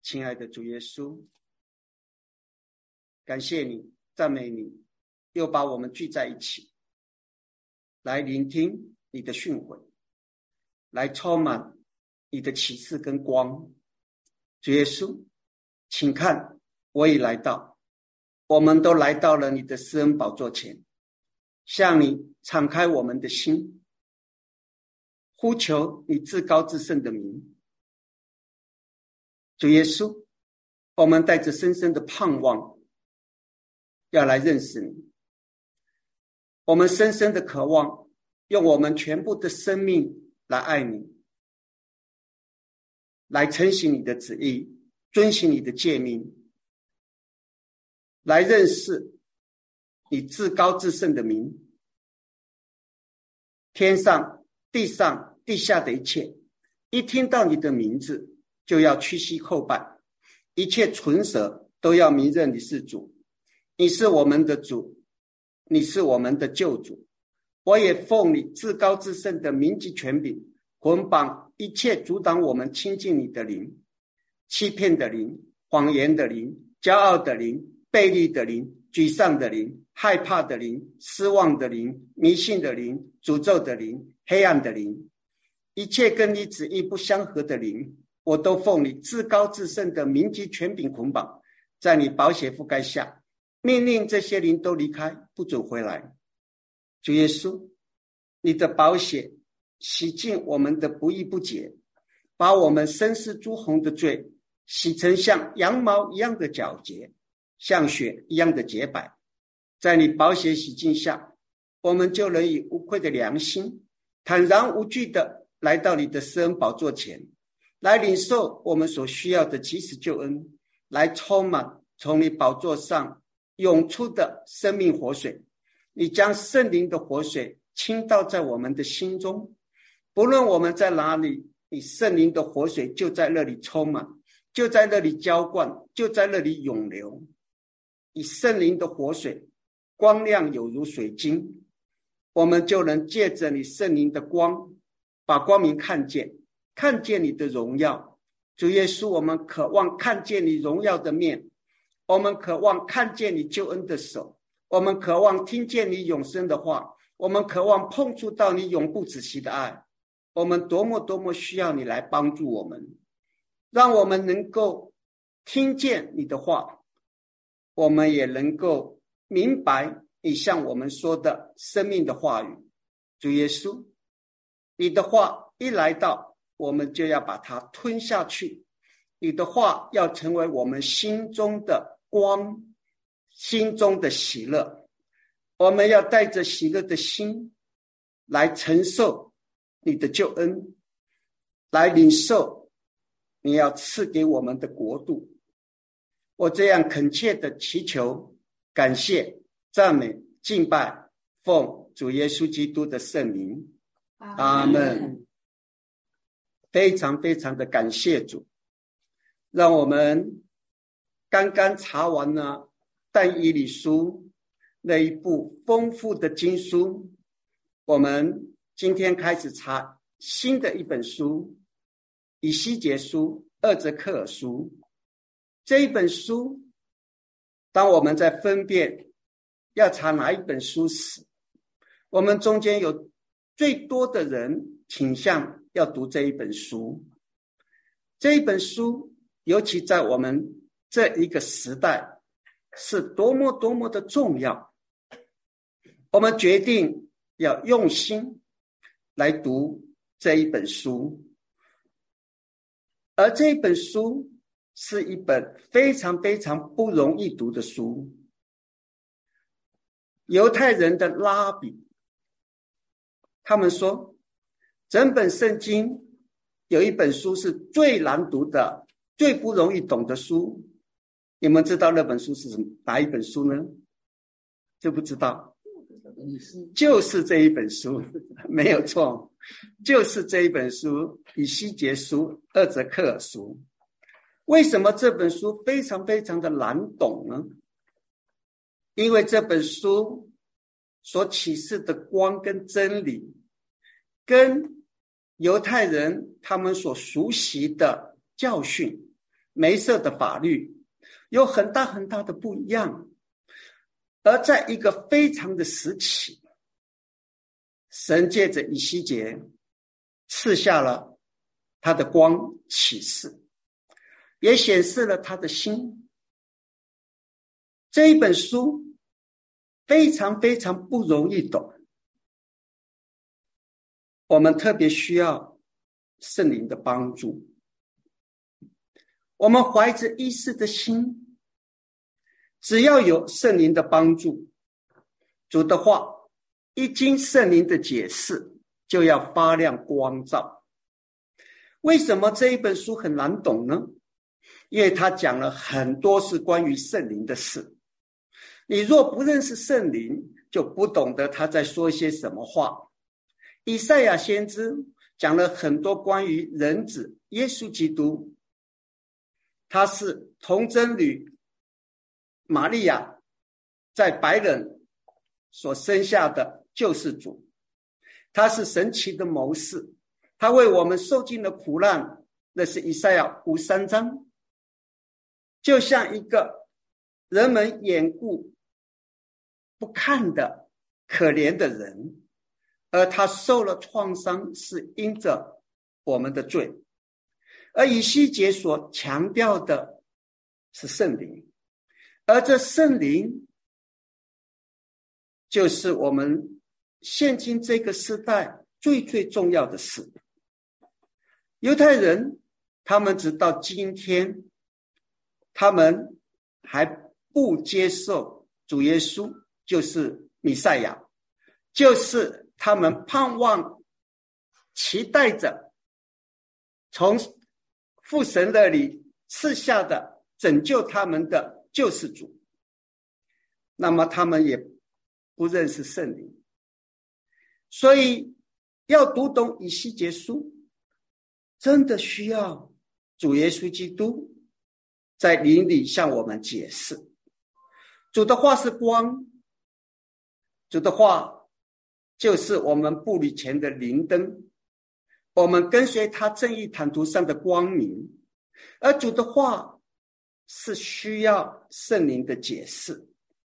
亲爱的主耶稣，感谢你，赞美你，又把我们聚在一起，来聆听你的训诲，来充满你的启示跟光。主耶稣，请看，我已来到，我们都来到了你的施恩宝座前，向你敞开我们的心，呼求你至高至圣的名。主耶稣，我们带着深深的盼望要来认识你，我们深深的渴望用我们全部的生命来爱你，来承行你的旨意，遵行你的诫命，来认识你至高至圣的名。天上地上地下的一切，一听到你的名字就要屈膝叩拜，一切唇舌都要明认你是主，你是我们的主，你是我们的救主。我也奉你至高至圣的名及权柄，捆绑一切阻挡我们亲近你的灵，欺骗的灵，谎言的灵，骄傲的灵，悖逆的灵，沮丧的灵，害怕的灵，失望的灵，迷信的灵，诅咒的灵，黑暗的灵，一切跟你旨意不相合的灵，我都奉你至高至圣的名及权柄捆绑，在你宝血覆盖下，命令这些灵都离开，不准回来。主耶稣，你的宝血洗净我们的不义不洁，把我们深似朱红的罪洗成像羊毛一样的皎洁，像雪一样的洁白。在你宝血洗净下，我们就能以无愧的良心，坦然无惧的来到你的施恩宝座前，来领受我们所需要的即时救恩，来充满从你宝座上涌出的生命活水。你将圣灵的活水倾倒在我们的心中，不论我们在哪里，你圣灵的活水就在那里充满，就在那里浇灌，就在那里涌流。以圣灵的活水光亮有如水晶，我们就能借着你圣灵的光，把光明看见，看见你的荣耀。主耶稣，我们渴望看见你荣耀的面，我们渴望看见你救恩的手，我们渴望听见你永生的话，我们渴望碰触到你永不止息的爱。我们多么需要你来帮助我们，让我们能够听见你的话，我们也能够明白你向我们说的生命的话语。主耶稣，你的话一来到，我们就要把它吞下去，你的话要成为我们心中的光，心中的喜乐。我们要带着喜乐的心来承受你的救恩，来领受你要赐给我们的国度。我这样恳切的祈求、感谢、赞美、敬拜，奉主耶稣基督的圣名，阿们。非常的感谢主，让我们刚刚查完了但以理书那一部丰富的经书，我们今天开始查新的一本书，以西结书、二则克尔书。这一本书，当我们在分辨要查哪一本书时，我们中间有最多的人倾向要读这一本书。这一本书尤其在我们这一个时代是多么的重要，我们决定要用心来读这一本书。而这一本书是一本非常不容易读的书。犹太人的拉比他们说，整本圣经有一本书是最难读的，最不容易懂的书。你们知道那本书是哪一本书呢？就不知道。就是这一本书，没有错，就是这一本书，以西结书、二则克尔书。为什么这本书非常的难懂呢？因为这本书所启示的光跟真理，跟犹太人他们所熟悉的教训梅瑟的法律有很大很大的不一样。而在一个非常的时期，神借着以西结赐下了他的光启示，也显示了他的心。这一本书非常非常不容易懂，我们特别需要圣灵的帮助。我们怀着意识的心，只要有圣灵的帮助，主的话一经圣灵的解释，就要发亮光照。为什么这一本书很难懂呢？因为他讲了很多是关于圣灵的事。你若不认识圣灵，就不懂得他在说些什么话。以赛亚先知讲了很多关于人子耶稣基督，他是童贞女玛利亚在白人所生下的救世主，他是神奇的谋士，他为我们受尽了苦难，那是以赛亚53章。就像一个人们眼顾不看的可怜的人，而他受了创伤是因着我们的罪。而以西结所强调的是圣灵，而这圣灵就是我们现今这个时代最最重要的事。犹太人他们直到今天，他们还不接受主耶稣就是弥赛亚，就是他们盼望期待着从父神那里赐下的拯救他们的救世主。那么他们也不认识圣灵，所以要读懂以西结书，真的需要主耶稣基督在灵里向我们解释。主的话是光，主的话就是我们步履前的灵灯，我们跟随他正义坦途上的光明。而主的话是需要圣灵的解释，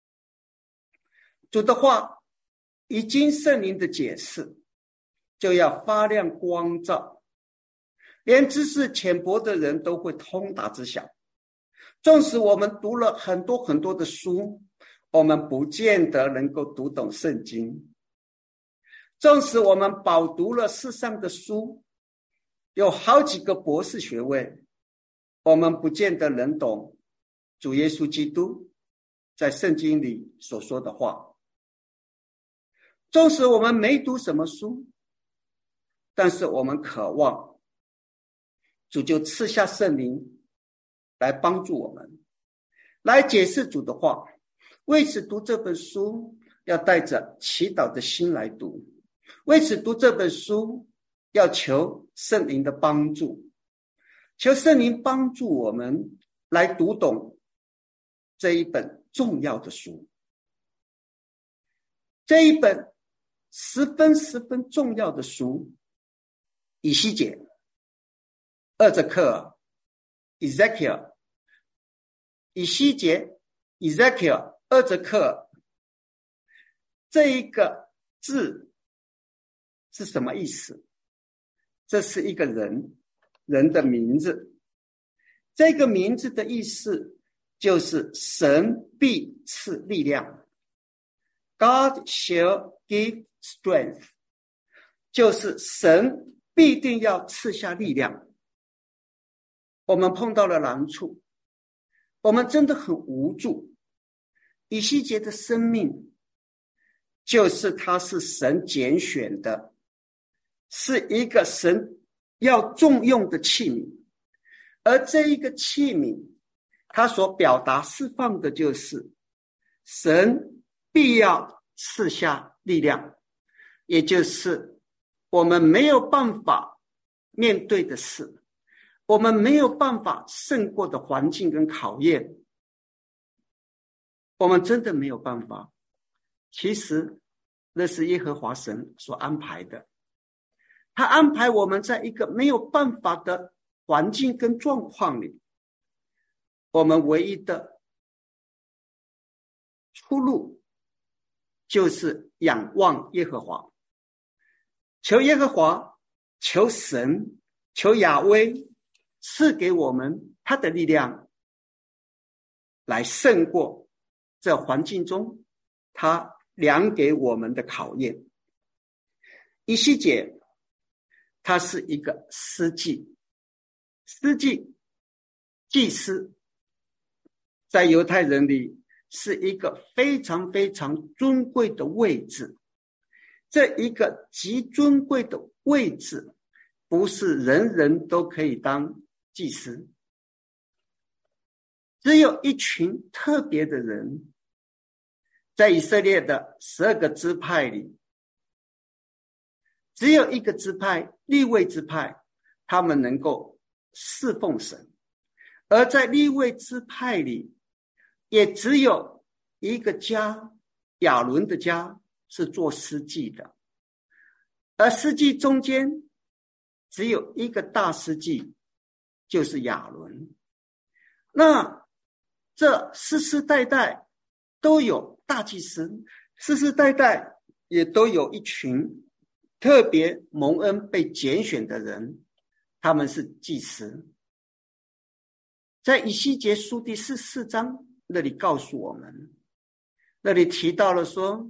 主的话已经圣灵的解释，就要发亮光照，连知识浅薄的人都会通达知晓。纵使我们读了很多很多的书，我们不见得能够读懂圣经。纵使我们饱读了世上的书，有好几个博士学位，我们不见得能懂主耶稣基督在圣经里所说的话。纵使我们没读什么书，但是我们渴望主就赐下圣灵来帮助我们，来解释主的话。为此读这本书要带着祈祷的心来读，为此读这本书要求圣灵的帮助，求圣灵帮助我们来读懂这一本重要的书。这一本十分重要的书，以西结、厄则克尔、Ezekiel、以西结、Ezekiel、厄则克尔，这一个字是什么意思？这是一个人的名字。这个名字的意思就是神必赐力量， God shall give strength， 就是神必定要赐下力量。我们碰到了难处，我们真的很无助。以西结的生命就是他是神拣选的，是一个神要重用的器皿，而这一个器皿他所表达释放的就是神必要赐下力量，也就是我们没有办法面对的事，我们没有办法胜过的环境跟考验，我们真的没有办法。其实那是耶和华神所安排的，他安排我们在一个没有办法的环境跟状况里， 我们唯一的出路就是仰望耶和华，求耶和华，求神，求亚威赐给我们他的力量，来胜过这环境中他量给我们的考验。以西结他是一个司祭，祭司在犹太人里是一个非常非常尊贵的位置。这一个极尊贵的位置，不是人人都可以当祭司，只有一群特别的人。在以色列的12个支派里，只有一个支派，利未支派，他们能够侍奉神。而在利未支派里，也只有一个家，亚伦的家是做司祭的，而司祭中间只有一个大司祭，就是亚伦。那这世世代代都有大祭司，世世代代也都有一群特别蒙恩被拣选的人，他们是祭司。在以西结书第14章那里告诉我们，那里提到了说，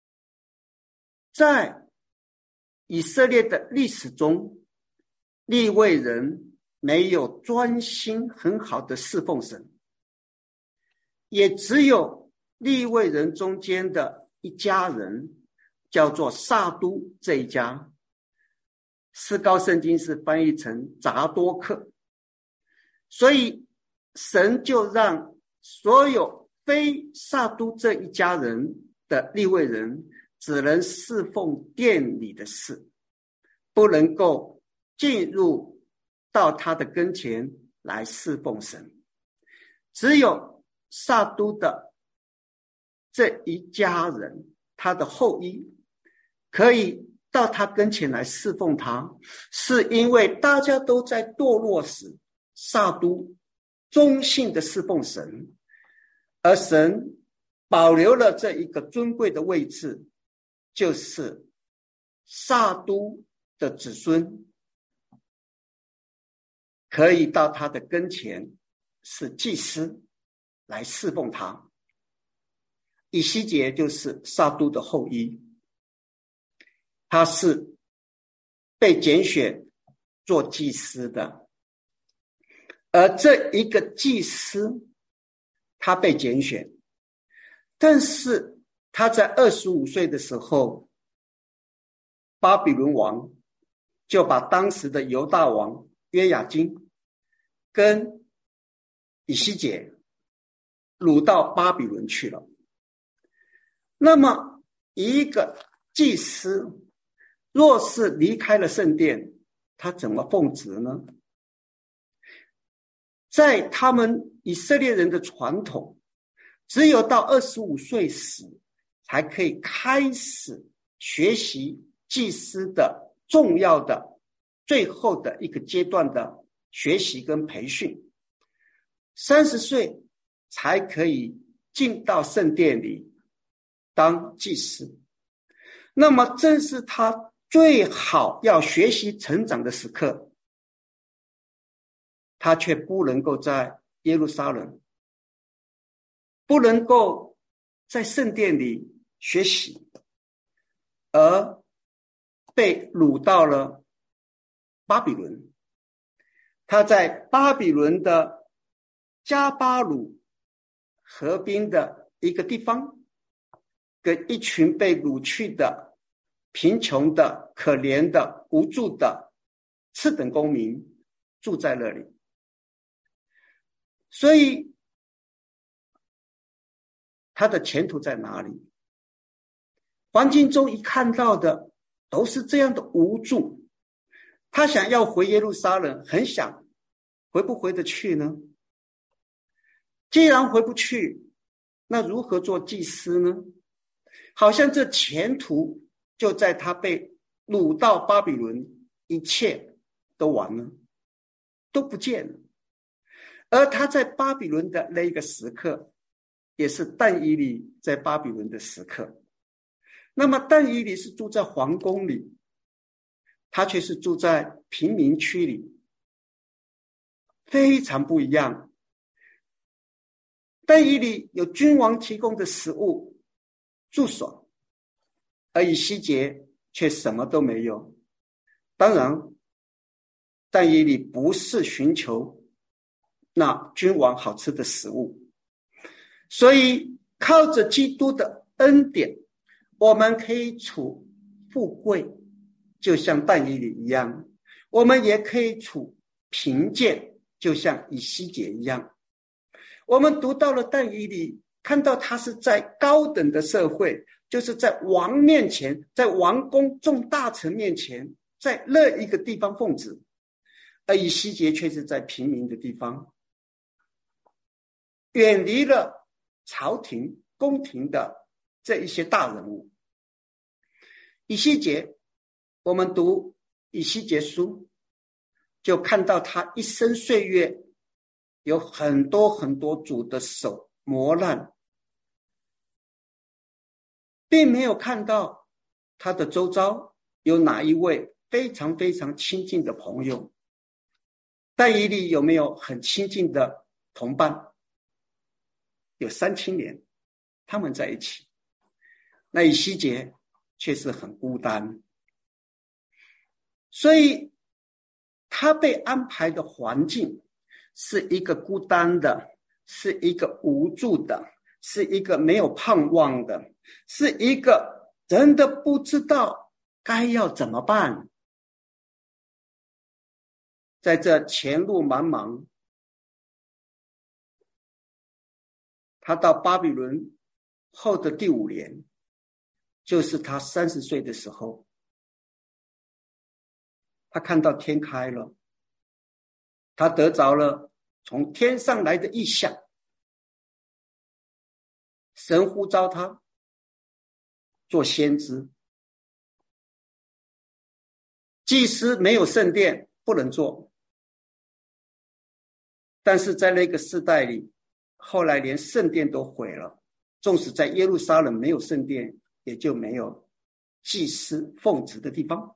在以色列的历史中，利未人没有专心很好的侍奉神，也只有利未人中间的一家人，叫做撒都这一家，思高圣经是翻译成杂多克。所以神就让所有非撒都这一家人的利未人只能侍奉殿里的事，不能够进入到他的跟前来侍奉神。只有撒都的这一家人，他的后裔可以到他跟前来侍奉他，是因为大家都在堕落时，撒都忠信的侍奉神，而神保留了这一个尊贵的位置，就是撒都的子孙可以到他的跟前，是祭司来侍奉他。以西结就是撒都的后裔，他是被拣选做祭司的。而这一个祭司他被拣选，但是他在25岁的时候，巴比伦王就把当时的犹大王约雅斤跟以西结掳到巴比伦去了。那么一个祭司若是离开了圣殿，他怎么奉职呢？在他们以色列人的传统，只有到25岁时才可以开始学习祭司的重要的最后的一个阶段的学习跟培训，30岁才可以进到圣殿里当祭司。那么正是他最好要学习成长的时刻，他却不能够在耶路撒冷，不能够在圣殿里学习，而被掳到了巴比伦。他在巴比伦的加巴鲁河滨的一个地方，跟一群被掳去的贫穷的可怜的无助的次等公民住在那里。所以他的前途在哪里？环境中一看到的都是这样的无助，他想要回耶路撒冷，很想，回不回得去呢？既然回不去，那如何做祭司呢？好像这前途就在他被掳到巴比伦，一切都完了，都不见了。 而他在巴比伦的那一个时刻，也是但以理在巴比伦的时刻。那么但以理是住在皇宫里，他却是住在贫民区里，非常不一样。但以理有君王提供的食物住所，而以西结却什么都没有。当然但以理不是寻求那君王好吃的食物，所以靠着基督的恩典，我们可以处富贵，就像但以理一样，我们也可以处贫贱，就像以西结一样。我们读到了但以理，看到他是在高等的社会，就是在王面前，在王公众大臣面前，在那一个地方奉旨，而以西结却是在平民的地方，远离了朝廷宫廷的这一些大人物。以西结，我们读以西结书，就看到他一生岁月有很多很多主的手磨难，并没有看到他的周遭有哪一位非常非常亲近的朋友。但以理有没有很亲近的同伴？有3青年，他们在一起。那以西结却是很孤单，所以他被安排的环境是一个孤单的，是一个无助的，是一个没有盼望的，是一个真的不知道该要怎么办。在这前路茫茫，他到巴比伦后的第5年，就是他30岁的时候，他看到天开了，他得着了从天上来的异象，神呼召他做先知。祭司没有圣殿不能做，但是在那个世代里，后来连圣殿都毁了，纵使在耶路撒冷没有圣殿，也就没有祭司奉旨的地方。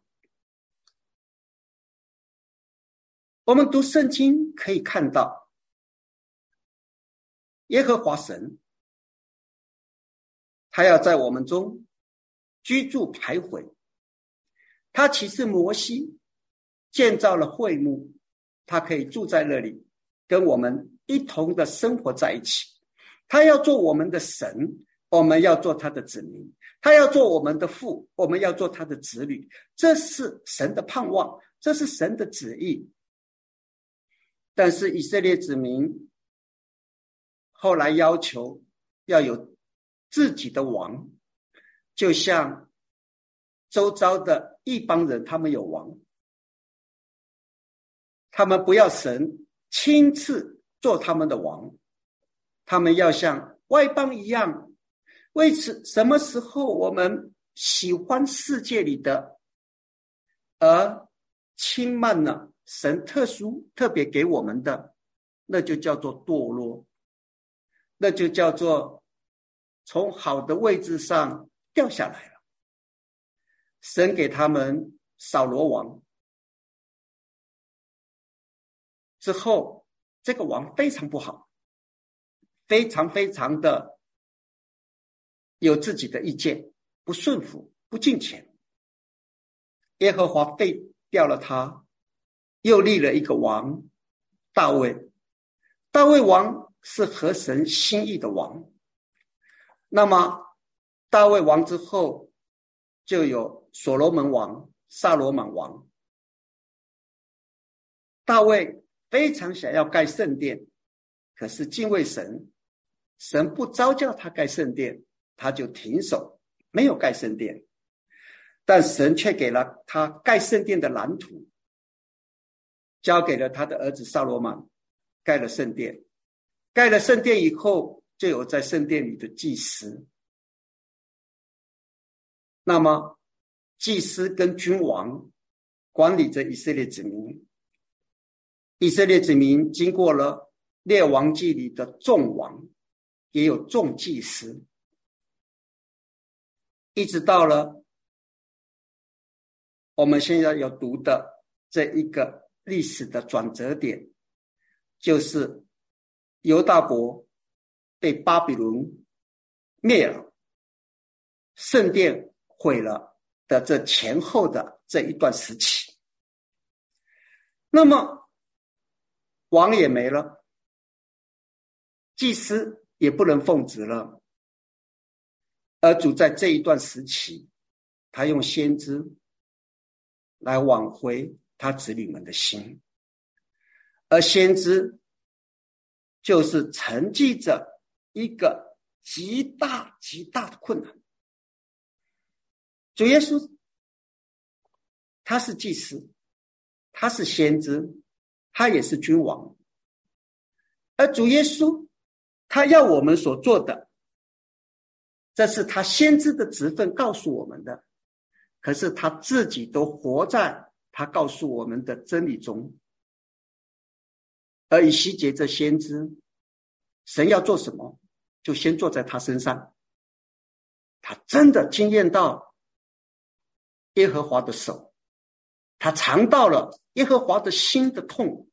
我们读圣经可以看到，耶和华神他要在我们中居住徘徊。他启示摩西建造了会幕，他可以住在那里，跟我们一同的生活在一起。他要做我们的神，我们要做他的子民。他要做我们的父，我们要做他的子女。这是神的盼望，这是神的旨意。但是以色列子民后来要求要有自己的王，就像周遭的异邦人，他们有王，他们不要神亲自做他们的王，他们要像外邦一样。为此，什么时候我们喜欢世界里的，而轻慢了神特别给我们的，那就叫做堕落，那就叫做从好的位置上掉下来了。神给他们扫罗王之后，这个王非常不好，非常非常的有自己的意见，不顺服，不敬虔。耶和华废掉了他，又立了一个王，大卫。大卫王是合神心意的王。那么大卫王之后，就有所罗门王、撒罗满王。大卫非常想要盖圣殿，可是敬畏神，神不召叫他盖圣殿，他就停手，没有盖圣殿。但神却给了他盖圣殿的蓝图，交给了他的儿子撒罗满，盖了圣殿。盖了圣殿以后，就有在圣殿里的祭司。那么祭司跟君王管理着以色列子民。以色列子民经过了列王记里的众王也有众祭司，一直到了我们现在有读的这一个历史的转折点，就是犹大国被巴比伦灭了，圣殿毁了的这前后的这一段时期。那么王也没了，祭司也不能奉职了，而主在这一段时期，他用先知来挽回他子女们的心，而先知就是承继着一个极大极大的困难。主耶稣他是祭司，他是先知，他也是君王，而主耶稣他要我们所做的，这是他先知的职分告诉我们的，可是他自己都活在他告诉我们的真理中。而以西结这先知，神要做什么就先做在他身上，他真的经验到耶和华的手，他尝到了耶和华的心的痛。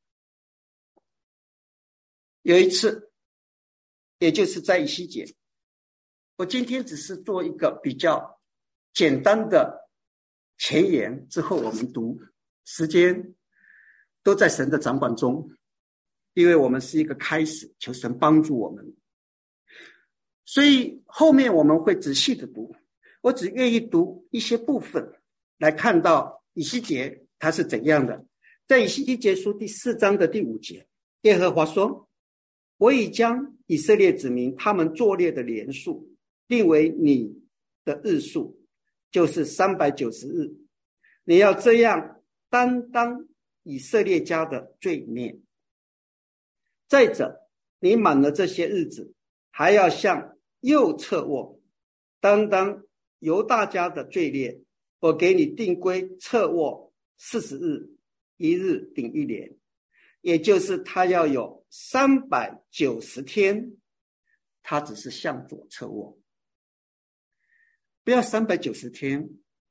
有一次，也就是在以西结，我今天只是做一个比较简单的前言，之后我们读，时间都在神的掌管中，因为我们是一个开始，求神帮助我们，所以后面我们会仔细的读，我只愿意读一些部分来看到以西结他是怎样的。在以西结书第4章的第5节，耶和华说，我已将以色列子民他们作孽的年数定为你的日数，就是390日，你要这样担当以色列家的罪孽。再者，你满了这些日子，还要向右侧卧，担当犹大家的罪孽。我给你定规侧卧40日，一日顶一年，也就是他要有390天，他只是向左侧卧，不要390天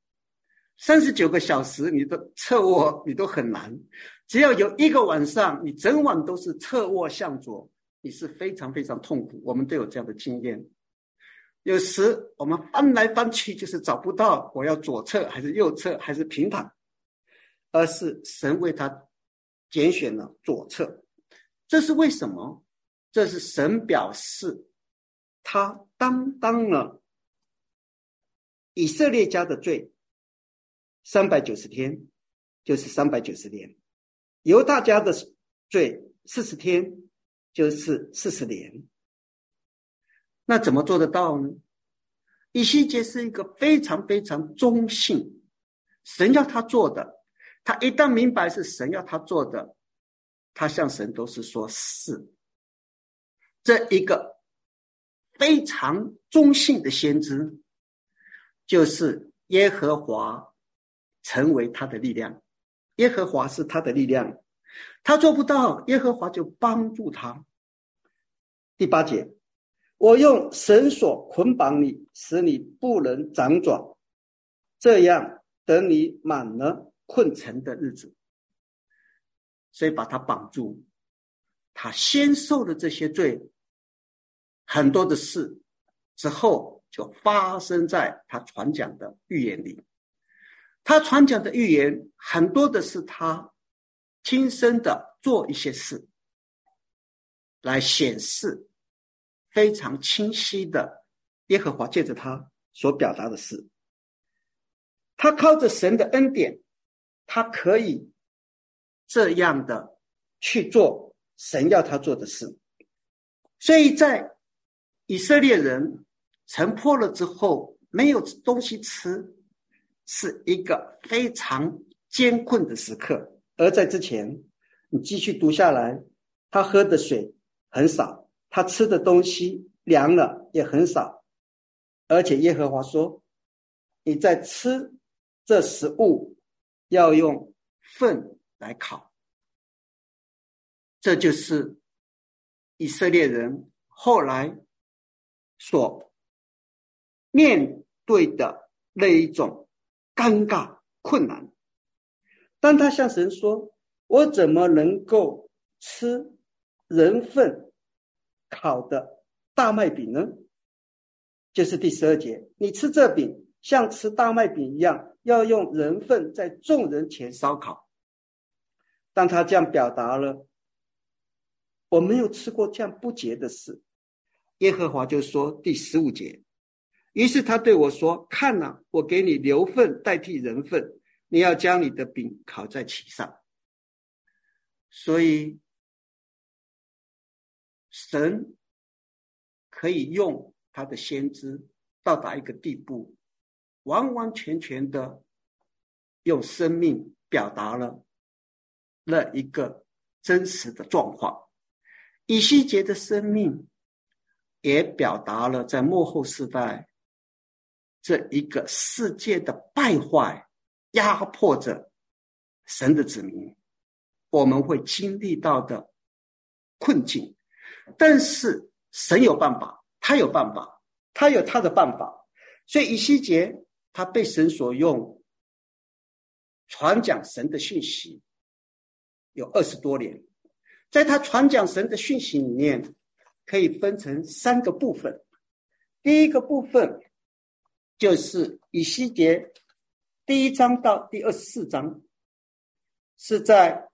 ，39个小时你的侧卧你都很难，只要有一个晚上你整晚都是侧卧向左，你是非常非常痛苦。我们都有这样的经验，有时我们翻来翻去就是找不到我要左侧还是右侧还是平躺，而是神为他拣选了左侧。这是为什么？这是神表示他担当了以色列家的罪390天，就是390年，犹大家的罪40天，就是40年。那怎么做得到呢？以西结是一个非常非常忠信，神要他做的，他一旦明白是神要他做的，他向神都是说是。这一个非常忠信的先知，就是耶和华成为他的力量，耶和华是他的力量，他做不到，耶和华就帮助他。第8节，我用绳索捆绑你，使你不能长爪，这样等你满了困沉的日子。所以把他绑住，他先受了这些罪，很多的事之后就发生在他传讲的预言里。他传讲的预言很多的是他亲身的做一些事，来显示非常清晰的耶和华借着他所表达的事。他靠着神的恩典，他可以这样的去做神要他做的事。所以在以色列人城破了之后没有东西吃，是一个非常艰困的时刻。而在之前你继续读下来，他喝的水很少，他吃的东西凉了也很少，而且耶和华说，你在吃这食物要用粪来烤。这就是以色列人后来所面对的那一种尴尬困难。当他向神说，我怎么能够吃人粪烤的大麦饼呢？就是第12节，你吃这饼像吃大麦饼一样，要用人粪在众人前烧烤。当他这样表达了，我没有吃过这样不洁的事，耶和华就说，第15节，于是他对我说，看啊，我给你牛粪代替人粪，你要将你的饼烤在其上。所以神可以用他的先知到达一个地步，完完全全的用生命表达了那一个真实的状况。以西结的生命也表达了在末后世代这一个世界的败坏压迫着神的子民，我们会经历到的困境。但是神有办法，他有办法，他有他的办法。所以以西结他被神所用，传讲神的讯息有20多年。在他传讲神的讯息里面，可以分成3个部分。第一个部分就是以西结第1章到第24章，是在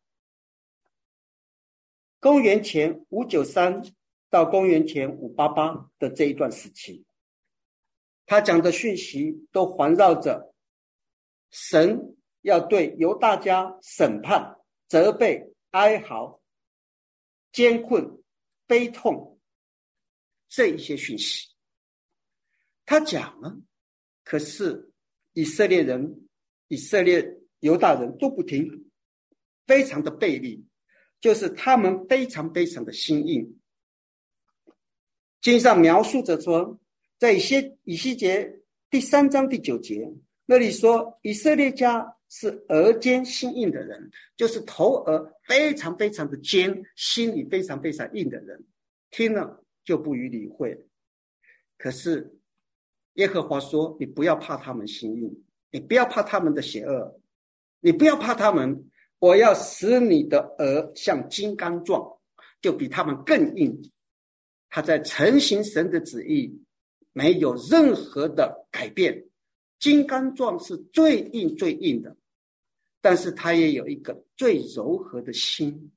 公元前593到公元前588的这一段时期。他讲的讯息都环绕着神要对犹大家审判、责备、哀嚎、艰困、悲痛这一些讯息。他讲了，可是以色列犹大人都不听，非常的背逆，就是他们非常非常的心硬。经上描述着说，在以西结第3章第9节那里说，以色列家是额间心硬的人，就是头额非常非常的尖，心里非常非常硬的人，听了就不予理会。可是耶和华说，你不要怕他们心硬，你不要怕他们的邪恶，你不要怕他们，我要使你的额像金刚状，就比他们更硬。他在承行神的旨意，没有任何的改变。金刚状是最硬最硬的，但是他也有一个最柔和的心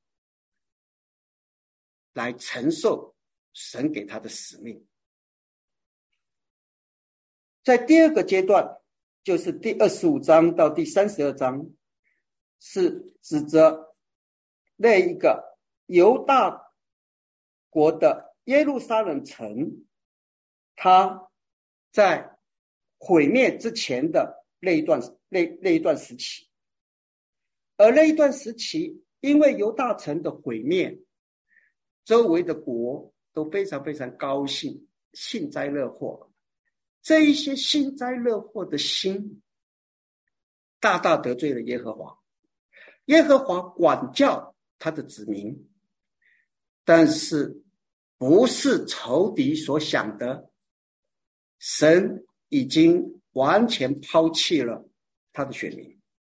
来承受神给他的使命。在第2个阶段，就是第25章到第32章，是指着那一个犹大国的耶路撒冷城，他在毁灭之前的那一段时期。而那一段时期，因为犹大城的毁灭，周围的国都非常非常高兴，幸灾乐祸。这一些幸灾乐祸的心，大大得罪了耶和华。耶和华管教他的子民，但是不是仇敌所想的，神已经完全抛弃了他的选民。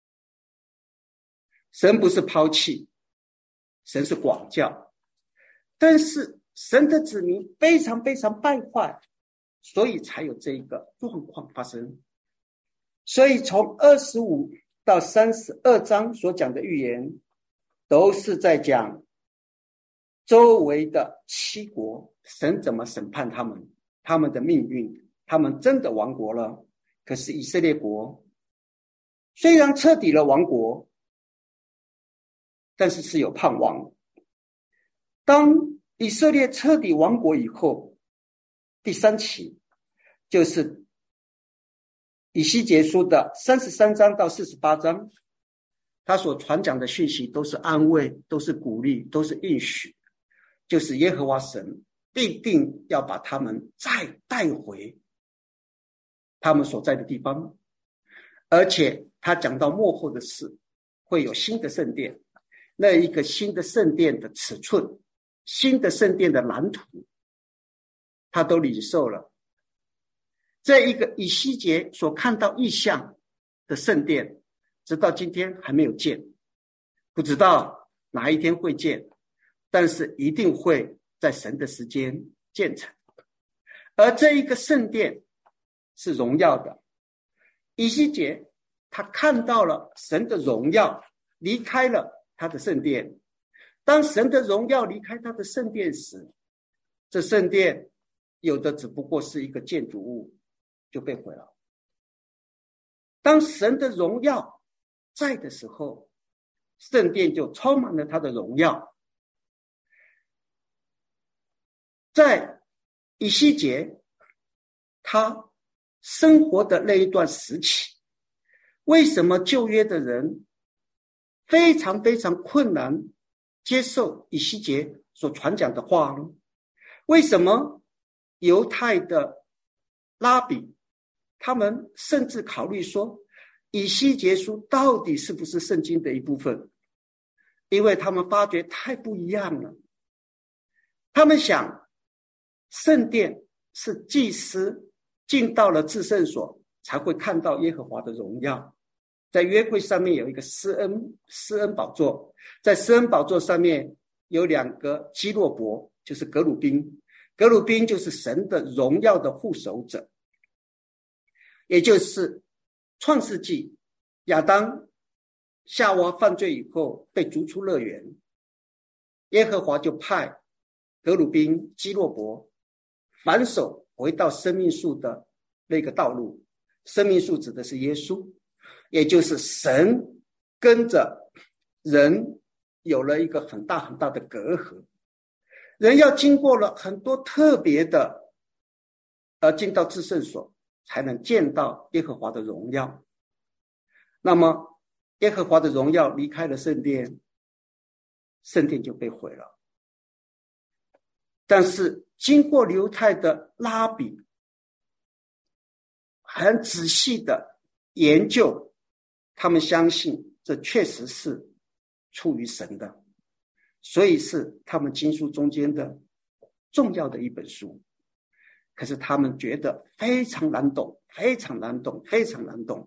神不是抛弃，神是管教，但是神的子民非常非常败坏，所以才有这一个状况发生。所以从25到32章所讲的预言，都是在讲周围的7国，神怎么审判他们，他们的命运，他们真的亡国了。可是以色列国虽然彻底了亡国，但是是有盼望。当以色列彻底亡国以后，第3期就是以西结书的33章到48章，他所传讲的讯息都是安慰，都是鼓励，都是应许，就是耶和华神必定要把他们再带回他们所在的地方。而且他讲到末后的事，会有新的圣殿，那一个新的圣殿的尺寸新的圣殿的蓝图，他都领受了。这一个以西结所看到异象的圣殿，直到今天还没有建，不知道哪一天会建，但是一定会在神的时间建成。而这一个圣殿是荣耀的，以西结他看到了神的荣耀离开了他的圣殿。当神的荣耀离开他的圣殿时，这圣殿有的只不过是一个建筑物，就被毁了。当神的荣耀在的时候，圣殿就充满了他的荣耀。在以西结他生活的那一段时期，为什么旧约的人非常非常困难接受以西结所传讲的话呢？为什么犹太的拉比他们甚至考虑说以西结书到底是不是圣经的一部分？因为他们发觉太不一样了。他们想圣殿是祭司进到了至圣所才会看到耶和华的荣耀。在约柜上面有一个施恩宝座，在施恩宝座上面有2个基洛伯，就是革鲁宾。革鲁宾就是神的荣耀的护守者，也就是创世纪亚当夏娃犯罪以后被逐出乐园，耶和华就派革鲁宾基洛伯反手回到生命树的那个道路。生命树指的是耶稣，也就是神跟着人有了一个很大很大的隔阂，人要经过了很多特别的进到至圣所才能见到耶和华的荣耀。那么耶和华的荣耀离开了圣殿，圣殿就被毁了。但是经过犹太的拉比很仔细的研究，他们相信这确实是出于神的，所以是他们经书中间的重要的一本书。可是他们觉得非常难懂，非常难懂，非常难懂。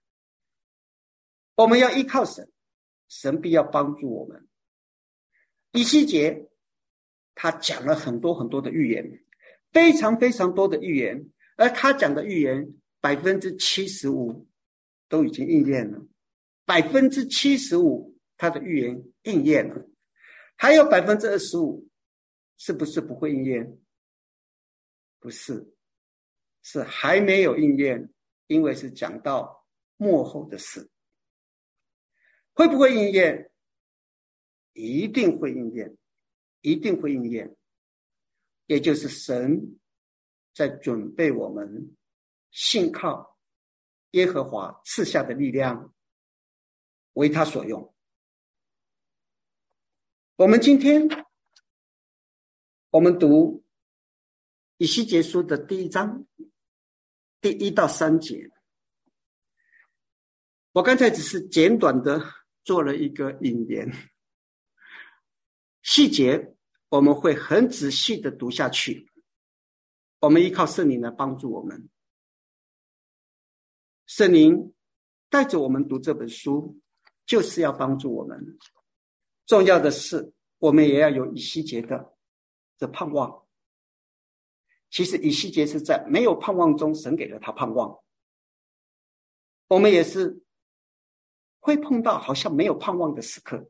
我们要依靠神，神必要帮助我们。以西结他讲了很多很多的预言，非常非常多的预言，而他讲的预言75%都已经应验了，75%他的预言应验了，还有25%是不是不会应验？不是，是还没有应验，因为是讲到末后的事。会不会应验？一定会应验，一定会应验。也就是神在准备我们信靠耶和华赐下的力量，为他所用。我们今天我们读以西结书的第1章第1到3节，我刚才只是简短的做了一个引言，细节我们会很仔细的读下去。我们依靠圣灵来帮助我们，圣灵带着我们读这本书，就是要帮助我们。重要的是我们也要有以西结的这盼望。其实以西结是在没有盼望中，神给了他盼望。我们也是会碰到好像没有盼望的时刻。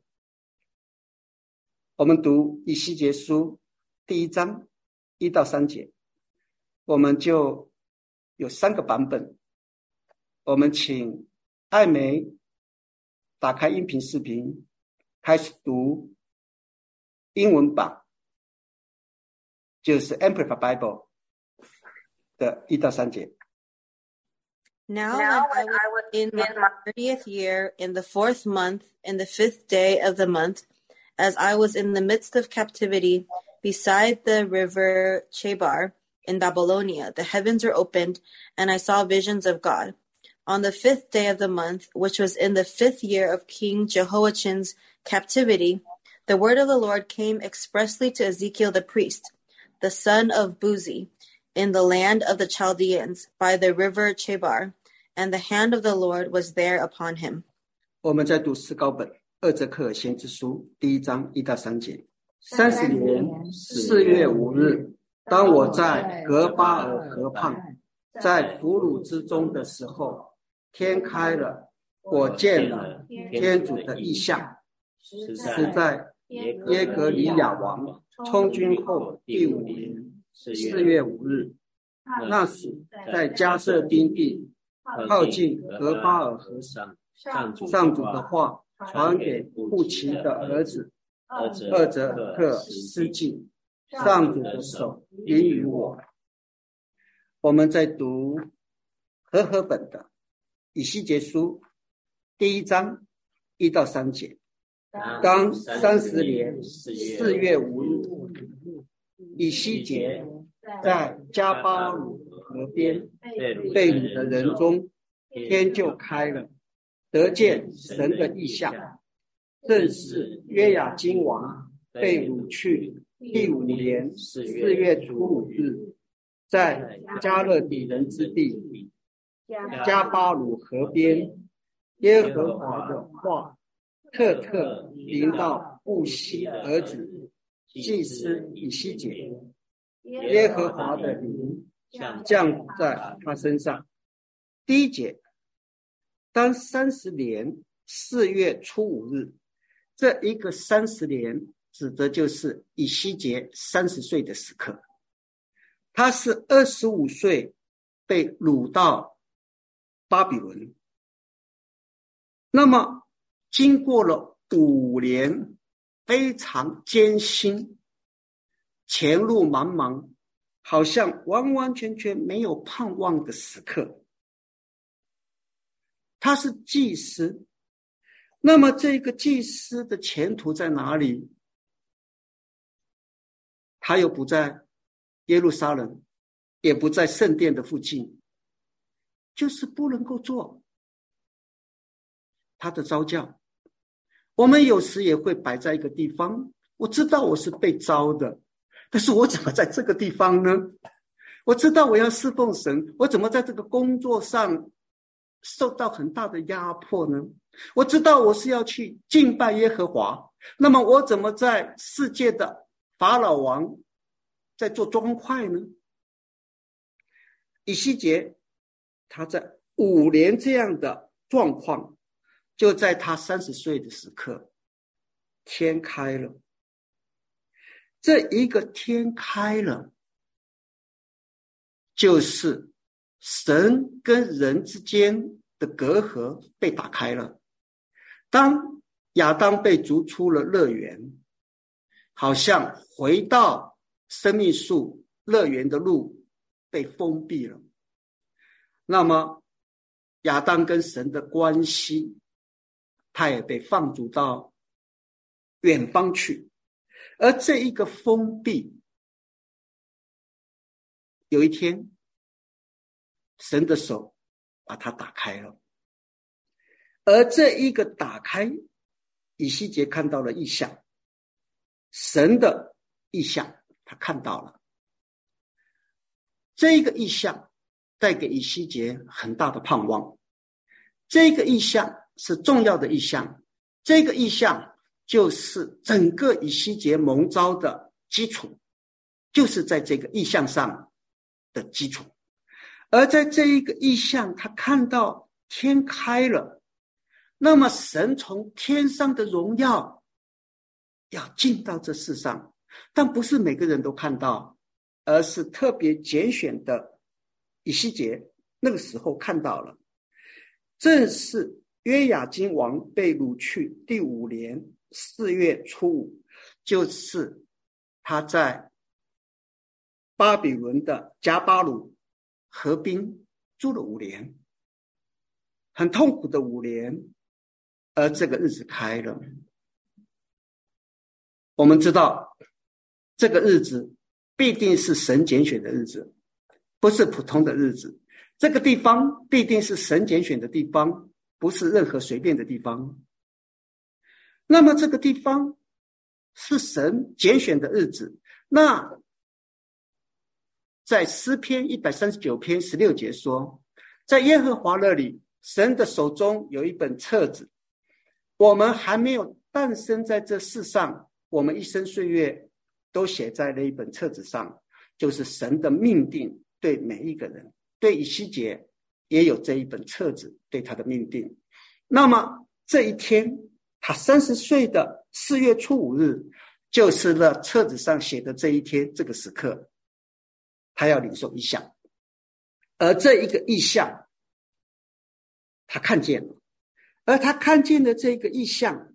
我们读以西结书第1章1到3节，我们就有3个版本。我们请艾梅打开音频视频，开始读英文版，就是 Amplified Bible 的1到3节。 Now when I was in my 30th year, in the 4th month, in the 5th day of the month, as I was in the midst of captivity, beside the river Chebar in Babylonia, the heavens were opened, and I saw visions of God. On the 5th day of the month, which was in the 5th year of King Jehoiachin's captivity, The word of the Lord came expressly to Ezekiel the priest, the son of Buzi, in the land of the Chaldeans, by the river Chebar, and the hand of the Lord was there upon him. 我们在读诗高本2则克尔先知书1章1到3节。30年4月5日，当我在格巴尔河畔，在俘虏之中的时候，天开了，我见了天主的异象，是在耶格里亚王充军后第5年4月5日，那时在加瑟丁地靠近格巴尔河上，上主的话传给布奇的儿子厄泽克斯记，上主的手临于我。我们在读和合本的以西结书1章1到3节。当30年4月5日，以西结在加巴鲁河边被掳的人中，天就开了，得见神的异象，正是约雅斤王被掳去第5年4月初5日，在加勒底人之地加巴鲁河边，耶和华的话特临到布西儿子祭司以西结，耶和华的灵降在他身上。第1节，当30年4月初5日，这一个30年指的就是以西结30岁的时刻。他是25岁被掳到巴比伦，那么经过了5年非常艰辛，前路茫茫，好像完完全全没有盼望的时刻。他是祭司，那么这个祭司的前途在哪里？他又不在耶路撒冷，也不在圣殿的附近，就是不能够做他的召教。我们有时也会摆在一个地方，我知道我是被召的，但是我怎么在这个地方呢？我知道我要侍奉神，我怎么在这个工作上受到很大的压迫呢？我知道我是要去敬拜耶和华，那么我怎么在世界的法老王在做砖块呢？以西结他在5年这样的状况，就在他30岁的时刻，天开了。这一个天开了，就是神跟人之间的隔阂被打开了。当亚当被逐出了乐园，好像回到生命树乐园的路被封闭了，那么亚当跟神的关系，他也被放逐到远方去。而这一个封闭，有一天神的手把它打开了，而这一个打开，以西结看到了异象，神的异象他看到了。这一个异象带给以西结很大的盼望，这个异象是重要的异象，这个异象就是整个以西结蒙召的基础，就是在这个异象上的基础。而在这一个异象，他看到天开了，那么神从天上的荣耀要进到这世上，但不是每个人都看到，而是特别拣选的以西结那个时候看到了。正是约雅斤王被掳去第5年4月初5，就是他在巴比伦的加巴鲁河滨住了5年，很痛苦的5年，而这个日子开了。我们知道这个日子必定是神拣选的日子，不是普通的日子。这个地方必定是神拣选的地方，不是任何随便的地方。那么这个地方是神拣选的日子。那在诗篇139篇16节说，在耶和华那里，神的手中有一本册子，我们还没有诞生在这世上，我们一生岁月都写在那一本册子上，就是神的命定，对每一个人，对以西结也有这一本册子，对他的命定。那么这一天，他30岁的4月初5日，就是那册子上写的这一天，这个时刻，他要领受异象。而这一个异象，他看见了，而他看见的这个异象，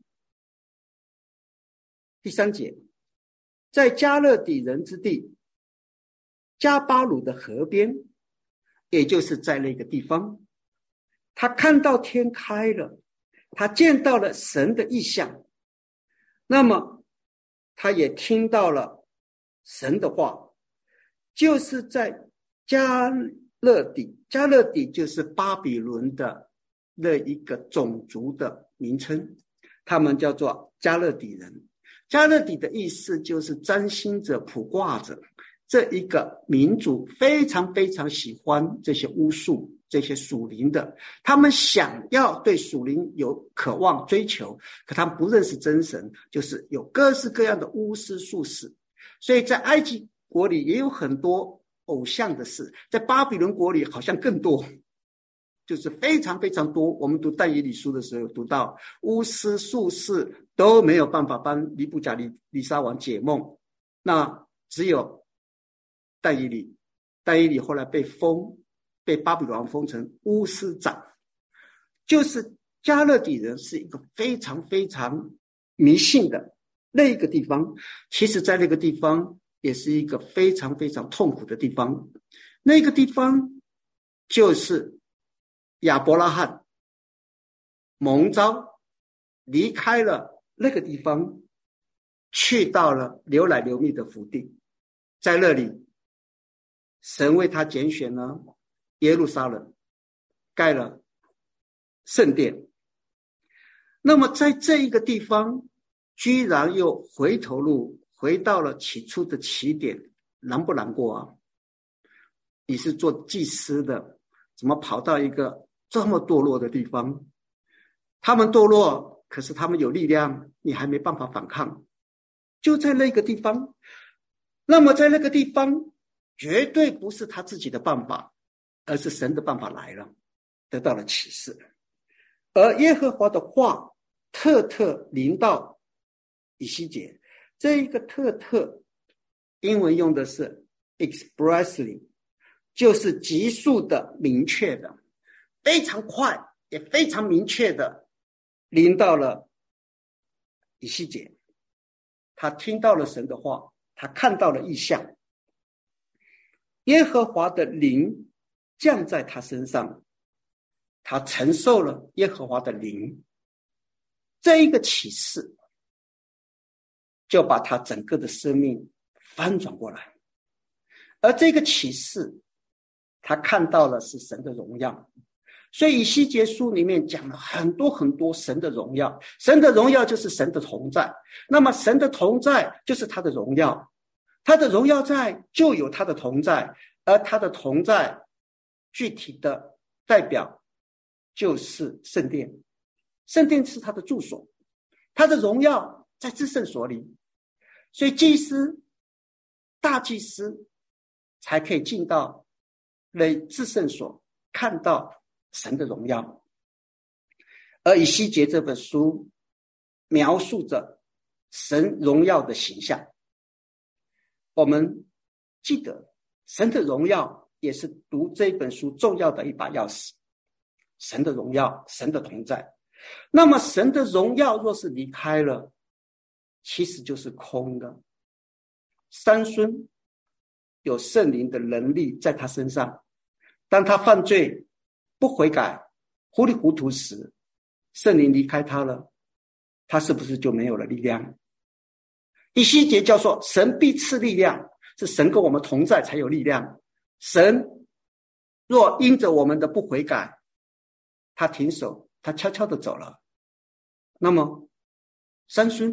第3节，在加勒底人之地，加巴鲁的河边，也就是在那个地方，他看到天开了，他见到了神的异象，那么他也听到了神的话，就是在加勒底，加勒底就是巴比伦的那一个种族的名称，他们叫做加勒底人。加勒底的意思就是占星者、卜卦者，这一个民族非常非常喜欢这些巫术，这些属灵的，他们想要对属灵有渴望追求，可他们不认识真神，就是有各式各样的巫师术士。所以在埃及国里也有很多偶像的事，在巴比伦国里好像更多，就是非常非常多。我们读但以理书的时候读到，巫师术士都没有办法帮尼布甲尼撒王解梦，那只有但以理。但以理后来被巴比伦封成巫师长。就是加勒底人是一个非常非常迷信的那个地方，其实在那个地方也是一个非常非常痛苦的地方。那个地方就是亚伯拉罕蒙召离开了那个地方，去到了流奶流蜜的福地，在那里神为他拣选了耶路撒冷，盖了圣殿。那么在这一个地方居然又回头路，回到了起初的起点，难不难过啊？你是做祭司的，怎么跑到一个这么堕落的地方？他们堕落，可是他们有力量，你还没办法反抗，就在那个地方。那么在那个地方绝对不是他自己的办法，而是神的办法来了，得到了启示。而耶和华的话特特临到以西结，这一个特特英文用的是 expressly， 就是急速的、明确的，非常快也非常明确的临到了以西结。他听到了神的话，他看到了异象，耶和华的灵降在他身上，他承受了耶和华的灵。这一个启示就把他整个的生命翻转过来，而这个启示他看到了是神的荣耀。所以以西结书里面讲了很多很多神的荣耀，神的荣耀就是神的同在，那么神的同在就是他的荣耀，他的荣耀在就有他的同在，而他的同在具体的代表就是圣殿，圣殿是他的住所，他的荣耀在至圣所里，所以祭司大祭司才可以进到那至圣所，看到神的荣耀。而以西结这本书描述着神荣耀的形象，我们记得神的荣耀也是读这本书重要的一把钥匙。神的荣耀，神的同在。那么神的荣耀若是离开了，其实就是空的。参孙有圣灵的能力在他身上，当他犯罪不悔改，糊里糊涂时，圣灵离开他了，他是不是就没有了力量？以西结教说神必赐力量，是神跟我们同在才有力量。神若因着我们的不悔改，他停手，他悄悄地走了，那么参孙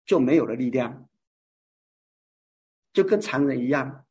就没有了力量，就跟常人一样，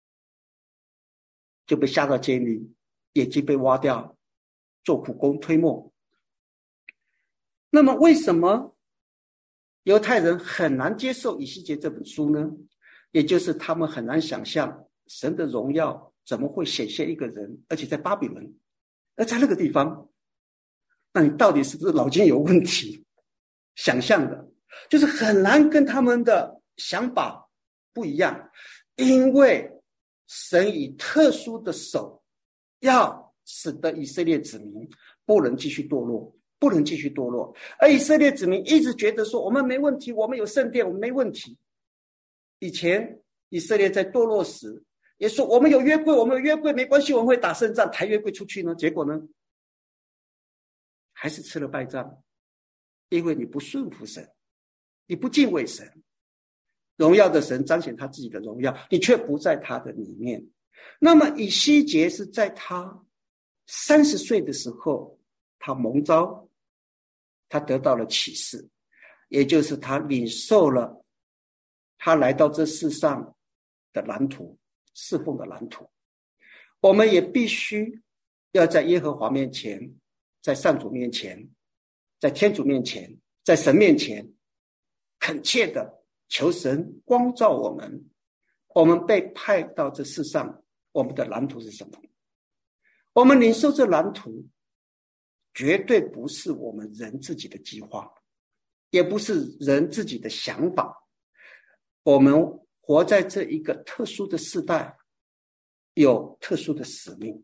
就被下到监里，眼睛被挖掉，做苦工推磨。那么为什么犹太人很难接受以西结这本书呢？也就是他们很难想象神的荣耀怎么会显现一个人，而且在巴比伦，而在那个地方，那你到底是不是脑筋有问题？想象的就是很难跟他们的想法不一样，因为神以特殊的手要使得以色列子民不能继续堕落，不能继续堕落。而以色列子民一直觉得说，我们没问题，我们有圣殿，我们没问题。以前以色列在堕落时也说，我们有约柜，我们有约柜，没关系，我们会打胜仗，抬约柜出去呢。结果呢，还是吃了败仗，因为你不顺服神，你不敬畏神，荣耀的神彰显他自己的荣耀，你却不在他的里面。那么以西结是在他30岁的时候，他蒙召，他得到了启示，也就是他领受了他来到这世上的蓝图，侍奉的蓝图。我们也必须要在耶和华面前，在上主面前，在天主面前，在神面前恳切的求神光照我们，我们被派到这世上，我们的蓝图是什么？我们领受这蓝图绝对不是我们人自己的计划，也不是人自己的想法。我们活在这一个特殊的时代，有特殊的使命。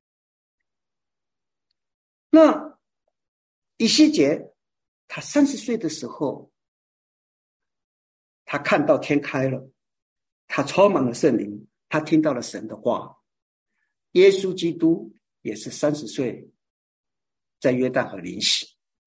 那以西结他30岁的时候，他看到天开了，他充满了圣灵，他听到了神的话。耶稣基督也是30岁在约旦河领洗，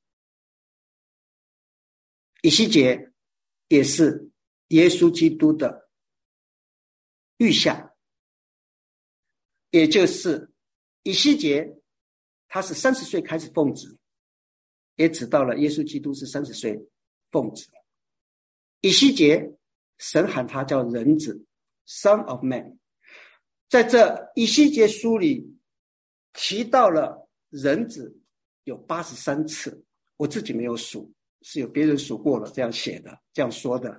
以西结也是耶稣基督的预像，也就是以西结他是30岁开始奉旨，也指到了耶稣基督是30岁奉旨。以西结神喊他叫人子 Son of Man， 在这以西结书里提到了人子有83次，我自己没有数，是有别人数过了，这样写的，这样说的，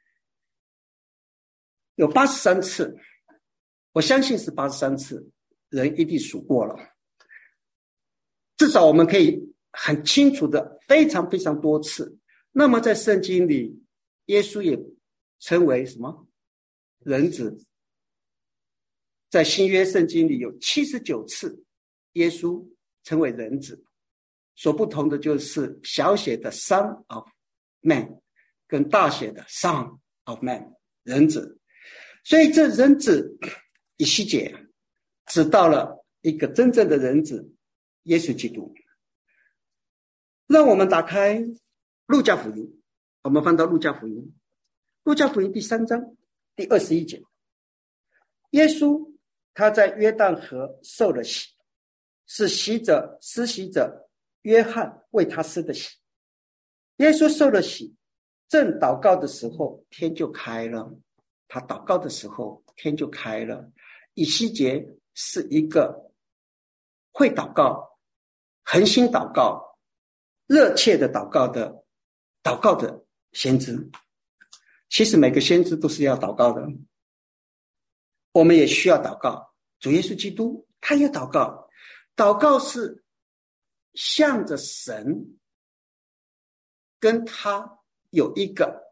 有83次，我相信是83次，人一定数过了，至少我们可以很清楚的非常非常多次。那么在圣经里，耶稣也称为什么？人子。在新约圣经里有79次耶稣称为人子，所不同的就是小写的 Son of Man 跟大写的 Son of Man 人子。所以这人子以西结指到了一个真正的人子耶稣基督。让我们打开路加福音，我们翻到路加福音，路加福音第3章第21节，耶稣他在约旦河受了洗，是施洗者约翰为他施的洗。耶稣受了洗，正祷告的时候，天就开了。他祷告的时候，天就开了。以西结是一个会祷告、恒心祷告、热切的祷告的先知。其实每个先知都是要祷告的，我们也需要祷告。主耶稣基督他也祷告，祷告是向着神跟他有一个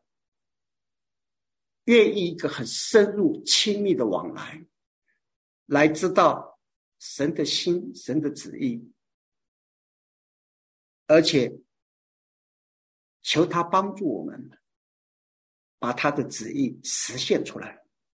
愿意一个很深入亲密的往来，来知道神的心、神的旨意，而且求他帮助我们把他的旨意实现出来。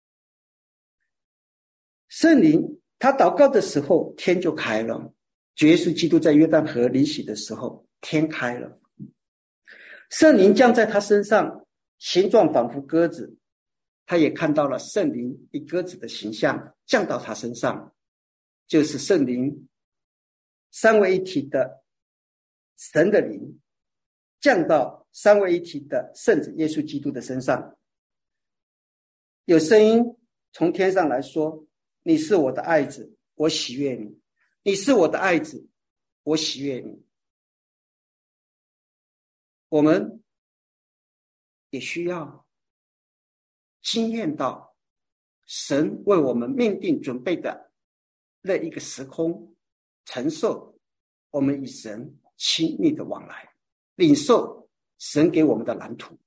圣灵他祷告的时候，天就开了。主耶稣基督在约旦河领洗的时候，天开了，圣灵降在他身上，形状仿佛鸽子，他也看到了圣灵以鸽子的形象降到他身上，就是圣灵三位一体的神的灵降到三位一体的圣子耶稣基督的身上。有声音从天上来说，你是我的爱子，我喜悦你，你是我的爱子，我喜悦你。我们也需要经验到神为我们命定准备的那一个时空，承受我们与神亲密的往来，领受神给我们的蓝图。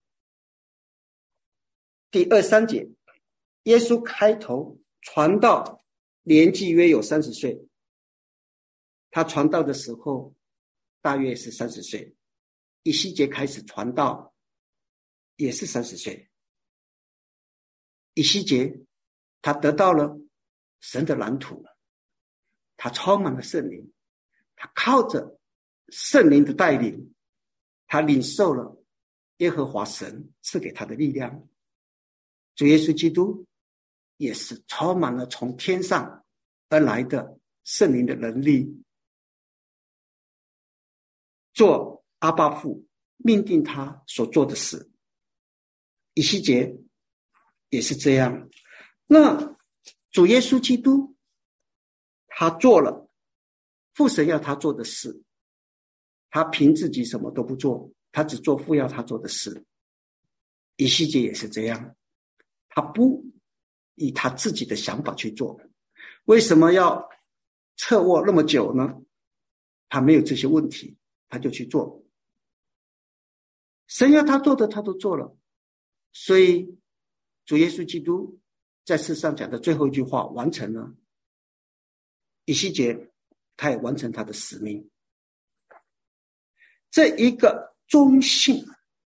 第23节，耶稣开头传道年纪约有30岁，他传道的时候大约是30岁。以西结开始传道也是30岁。以西结他得到了神的蓝图，他充满了圣灵，他靠着圣灵的带领，他领受了耶和华神赐给他的力量。主耶稣基督也是充满了从天上而来的圣灵的能力，做阿爸父命定他所做的事。以西结也是这样。那主耶稣基督他做了父神要他做的事，他凭自己什么都不做，他只做父要他做的事。以西结也是这样，他不以他自己的想法去做。为什么要侧卧那么久呢？他没有这些问题，他就去做。神要他做的他都做了，所以主耶稣基督在世上讲的最后一句话完成了。以西结他也完成他的使命。这一个忠信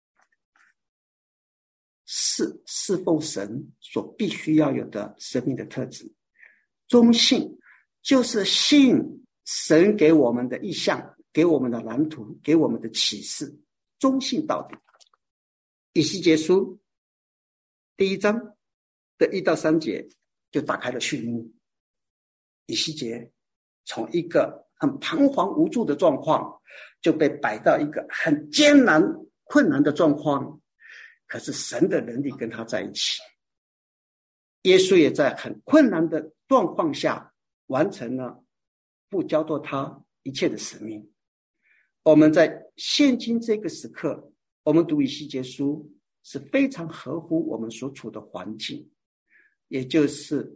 是侍奉神所必须要有的生命的特质。忠信就是信神给我们的意象，给我们的蓝图，给我们的启示，忠信到底。以西结书第1章的1到3节就打开了序幕。以西结从一个很彷徨无助的状况，就被摆到一个很艰难困难的状况，可是神的能力跟他在一起。耶稣也在很困难的状况下完成了父交托他一切的使命。我们在现今这个时刻，我们读以西结书是非常合乎我们所处的环境，也就是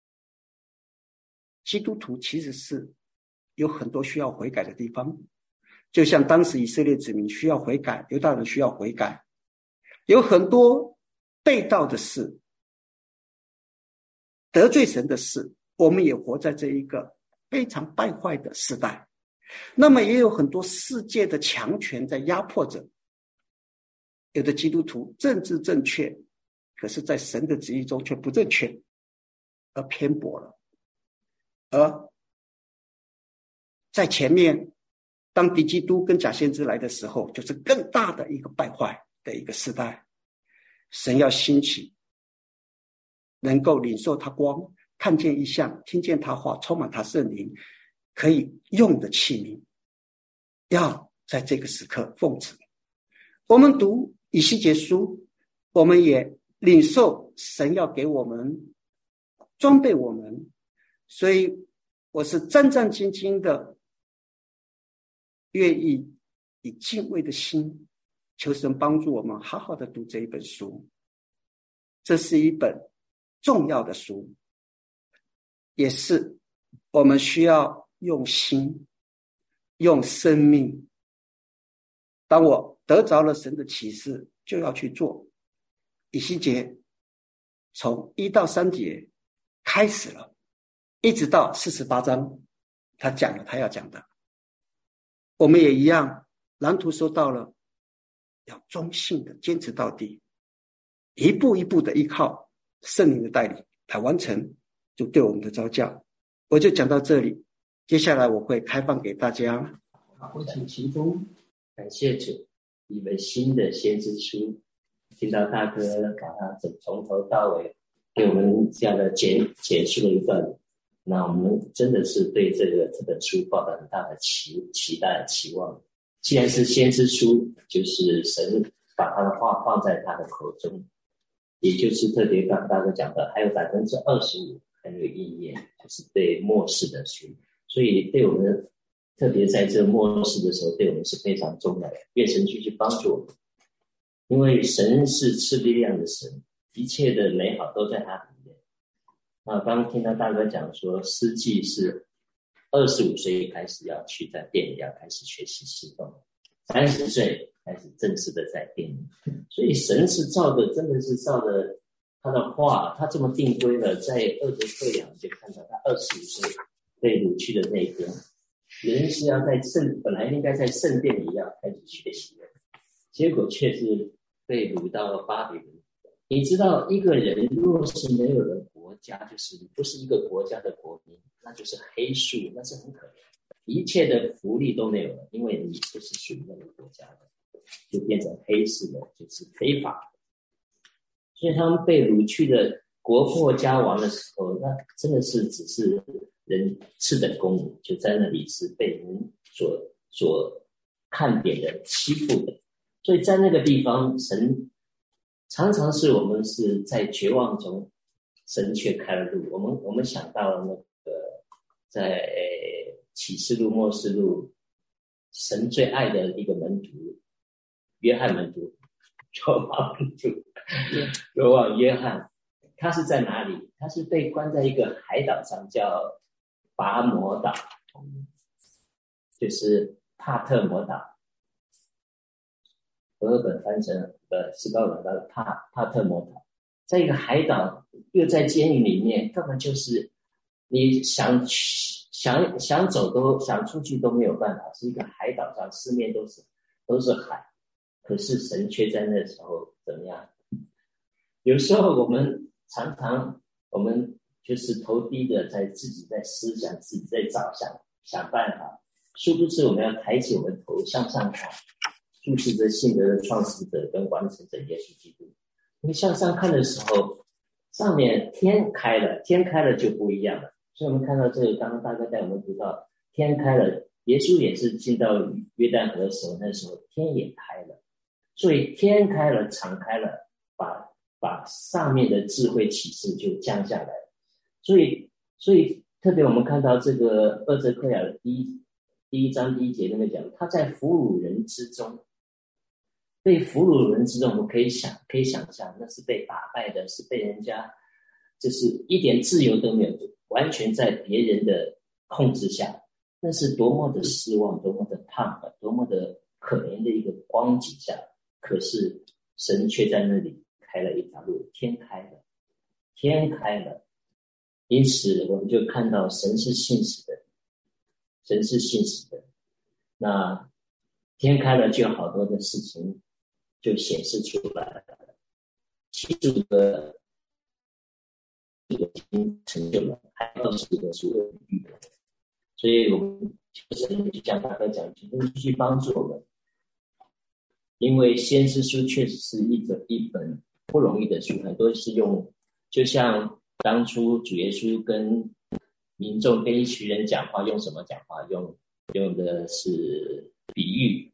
基督徒其实是有很多需要悔改的地方，就像当时以色列子民需要悔改，犹大人需要悔改，有很多背道的事，得罪神的事，我们也活在这一个非常败坏的时代。那么也有很多世界的强权在压迫着，有的基督徒政治正确，可是在神的旨意中却不正确，而偏颇了。而在前面，当敌基督跟假先知来的时候，就是更大的一个败坏的一个时代。神要兴起能够领受他光，看见异象，听见他话，充满他圣灵，可以用的器皿，要在这个时刻奉旨。我们读以西结书，我们也领受神要给我们装备我们，所以我是战战兢兢的，愿意以敬畏的心求神帮助我们好好的读这一本书。这是一本重要的书，也是我们需要用心用生命。当我得着了神的启示，就要去做。以西结从1到3节开始了，一直到48章，他讲了他要讲的。我们也一样，蓝图收到了，要忠信的坚持到底，一步一步的依靠圣灵的带领来完成就对我们的召叫。我就讲到这里，接下来我会开放给大家。 我请其中感谢主，一本新的先知书，听到大哥把它从头到尾给我们这样的解释了一段，那我们真的是对这本书抱着很大的期待期望。 既然是先知书，就是神把他的话放在他的口中，也就是特别刚大哥讲的，还有25%还没有应验，就是对末世的书。所以对我们特别在这末世的时候，对我们是非常重要的。愿神继续帮助我们，因为神是赐力量的神，一切的美好都在他里面。刚刚听到大哥讲说，司祭是25岁开始要去在店里要开始学习侍奉，30岁开始正式的在店里。所以神是真的是照着他的话，他这么定规了。在2节课养就看到他25岁被掳去的那一天，人是要在本来应该在圣殿里要开始学习的，结果却是被掳到巴比伦。你知道一个人若是没有了国家，就是不是一个国家的国民，那就是黑数，那是很可怜，一切的福利都没有了，因为你不是属于那个国家的，就变成黑市了，就是非法。所以他们被掳去的国破家亡的时候，那真的是只是人次等公民，就在那里是被人所看扁的、欺负的。所以在那个地方，神常常是我们是在绝望中，神却开了路。我们想到了那个在启示录、末世录，神最爱的一个门徒，约翰门徒，罗王约翰，他是在哪里？他是被关在一个海岛上，叫拔摩岛，就是帕特摩岛。和合本翻成斯高文的帕特摩岛，在一个海岛，又在监狱里面，根本就是你想走都想出去都没有办法，是一个海岛上，四面都是海。可是神却在那时候怎么样？有时候我们常常就是头低的自己在思想，自己在找想办法，殊不知我们要抬起我们头向上看，注视着信德的创始者跟完成者耶稣基督。因为向上看的时候，上面天开了就不一样了。所以我们看到这个，刚刚大哥带我们读到天开了，耶稣也是进到约旦河的时候，那时候天也开了。所以天开了，敞开了，把上面的智慧启示就降下来。所以特别我们看到这个2节课雅的第一章第1节那边讲，他在俘虏人之中，被俘虏人之中，我们可以想象，那是被打败的，是被人家就是一点自由都没有，完全在别人的控制下，那是多么的失望，多么的盼望，多么的可怜的一个光景下。可是神却在那里开了一条路，天开了。因此我们就看到神是信实的，那天开了，就有好多的事情就显示出来了，75个已经成就了，还有20个是未预备的。所以我们神就像大哥讲，就继续帮助我们。因为先知书确实是一本不容易的书，很多是就像当初主耶稣跟民众跟一群人讲话，用什么讲话？用的是比喻，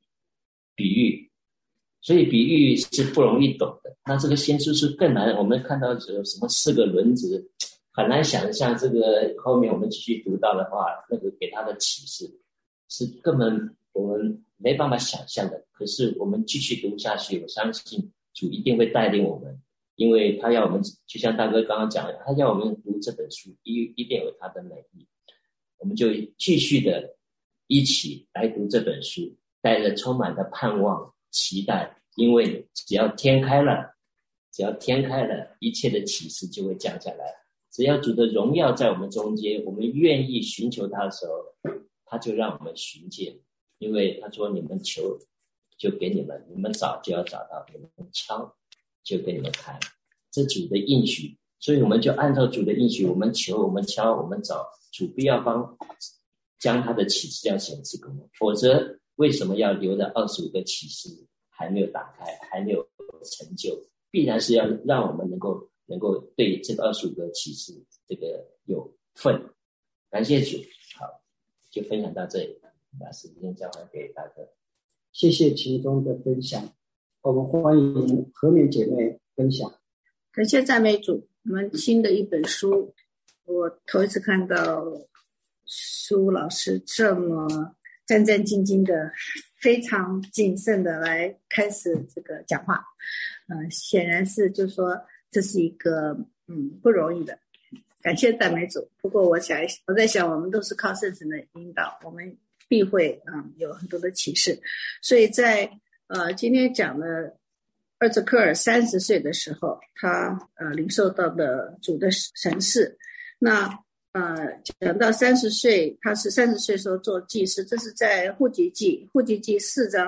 所以比喻是不容易懂的。那这个先知书更难，我们看到有什么4个轮子，很难想象。这个后面我们继续读到的话，那个给他的启示是根本我们没办法想象的。可是我们继续读下去，我相信主一定会带领我们，因为他要我们，就像大哥刚刚讲的，他要我们读这本书一定有他的美意。我们就继续的一起来读这本书，带着充满的盼望期待，因为只要天开了，一切的启示就会降下来。只要主的荣耀在我们中间，我们愿意寻求他的时候，他就让我们寻见。因为他说，你们求就给你们，你们找就要找到，你们敲就给你们开，这主的应许。所以我们就按照主的应许，我们求，我们敲，我们找，主必要将他的启示要显示给我们。否则为什么要留着25个启示还没有打开，还没有成就？必然是要让我们能够对这个25个启示这个有份。感谢主。好，就分享到这里，把时间交还给大哥。 谢谢其中的分享。我们欢迎和美姐妹分享。 感谢赞美主，我们新的一本书，我头一次看到苏老师这么战战兢兢的，非常谨慎的来开始这个讲话。显然是就是说这是一个不容易的。感谢赞美主。不过我在想我们都是靠圣神的引导，我们必会有很多的启示。所以在今天讲的厄泽克尔30岁的时候，他领受到的主的神事。那讲到30岁，他是30岁时候做祭司，这是在户籍记4章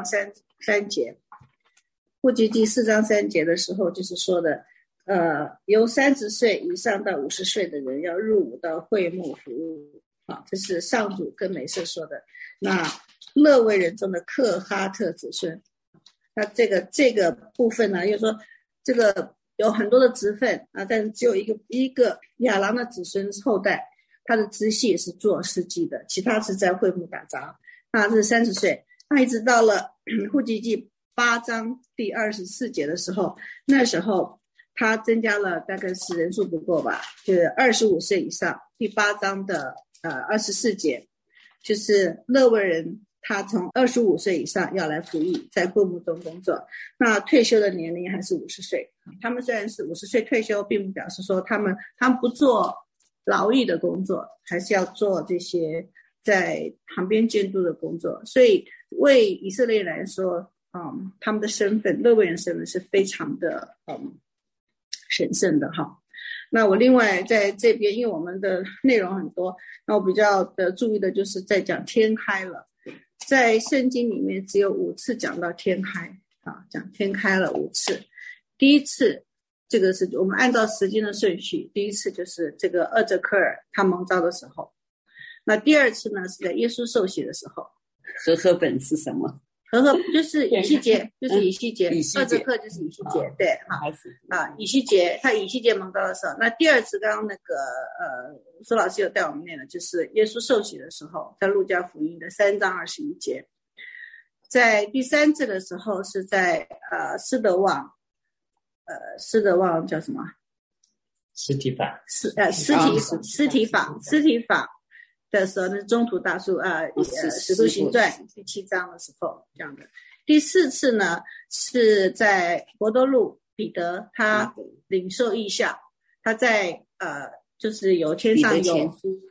3节。户籍记4章3节的时候，就是说的由30岁以上到50岁的人要入伍到会幕服务。这是上主跟美色说的。那勒维人中的克哈特子孙，那这个部分呢，就是说这个有很多的职分但是只有一个亚郎的子孙后代，他的支系是做司机的，其他是在会幕打杂。那这是30岁，那一直到了户籍记8章第24节的时候，那时候他增加了大概是人数不够吧，就是25岁以上。第8章的24节，就是勒维人他从25岁以上要来服役，在会幕中工作。那退休的年龄还是50岁。他们虽然是50岁退休，并不表示说他们不做劳役的工作，还是要做这些在旁边监督的工作。所以为以色列来说他们的身份，勒维人身份是非常的神圣的哈。那我另外在这边，因为我们的内容很多，那我比较注意的就是在讲天开了。在圣经里面只有5次讲到天开讲天开了5次。第一次，这个是我们按照时间的顺序，第一次就是这个厄泽克尔他蒙召的时候。那第二次呢，是在耶稣受洗的时候。 和本是什么？ 和就是以西结，就是以西结，厄泽克就是以西结，对以西结，他以西结蒙召的时候。那第二次刚刚那个苏老师有带我们念的，就是耶稣受洗的时候，在路加福音的3章21节。在第三次的时候是在施德旺叫什么？ 司提法的时候呢，中途大数使徒行传第7章的时候这样的。第4次呢是在伯多禄彼得他领受异象，他在就是有天上有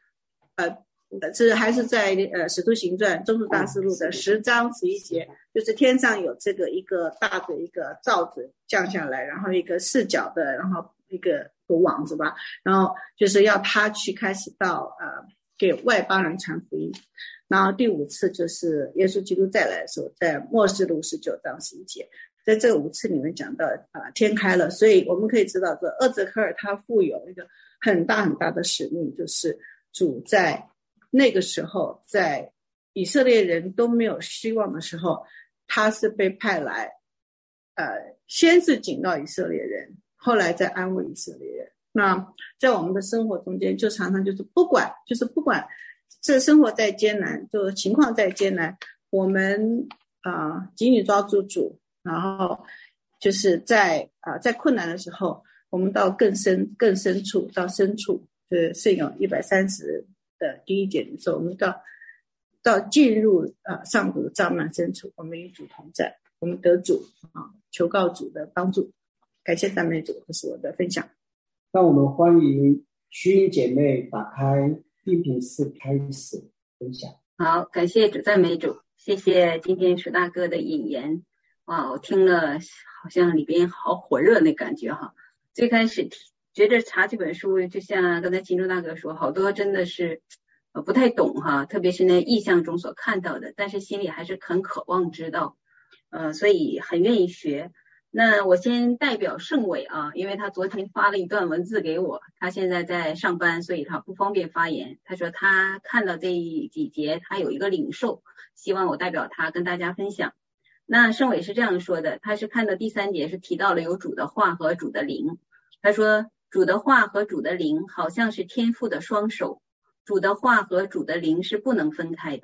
还是在使徒行传中途大事录的10章11节，就是天上有这个一个大的一个罩子降下来，然后一个4角的，然后一个网子吧，然后就是要他去开始到给外邦人传福音。然后第5次就是耶稣基督再来的时候，在末世录19章11节。在这5次里面讲到天开了，所以我们可以知道这厄泽克尔他负有一个很大很大的使命，就是主在那个时候，在以色列人都没有希望的时候，他是被派来先是警告以色列人，后来再安慰以色列人。那在我们的生活中间，就常常就是不管这生活再艰难，就情况再艰难，我们紧紧抓住主，然后就是在困难的时候，我们到更深处，到深处，就是圣咏130的第1节的时候，我们到进入上主的帐幔深处，我们与主同在，我们得主求告主的帮助。感谢赞美主，这是我的分享。 让我们欢迎徐英姐妹打开地平4开始分享。 好，感谢主，赞美主，谢谢今天石大哥的引言。哇，我听了好像里边好火热那感觉哈。最开始觉得查这本书，就像刚才秦忠大哥说，好多真的是不太懂哈，特别是那意象中所看到的，但是心里还是很渴望知道，所以很愿意学。那我先代表盛伟因为他昨天发了一段文字给我，他现在在上班，所以他不方便发言。他说他看到这几节，他有一个领受，希望我代表他跟大家分享。那盛伟是这样说的，他是看到第3节是提到了有主的话和主的灵。他说主的话和主的灵好像是天父的双手，主的话和主的灵是不能分开的。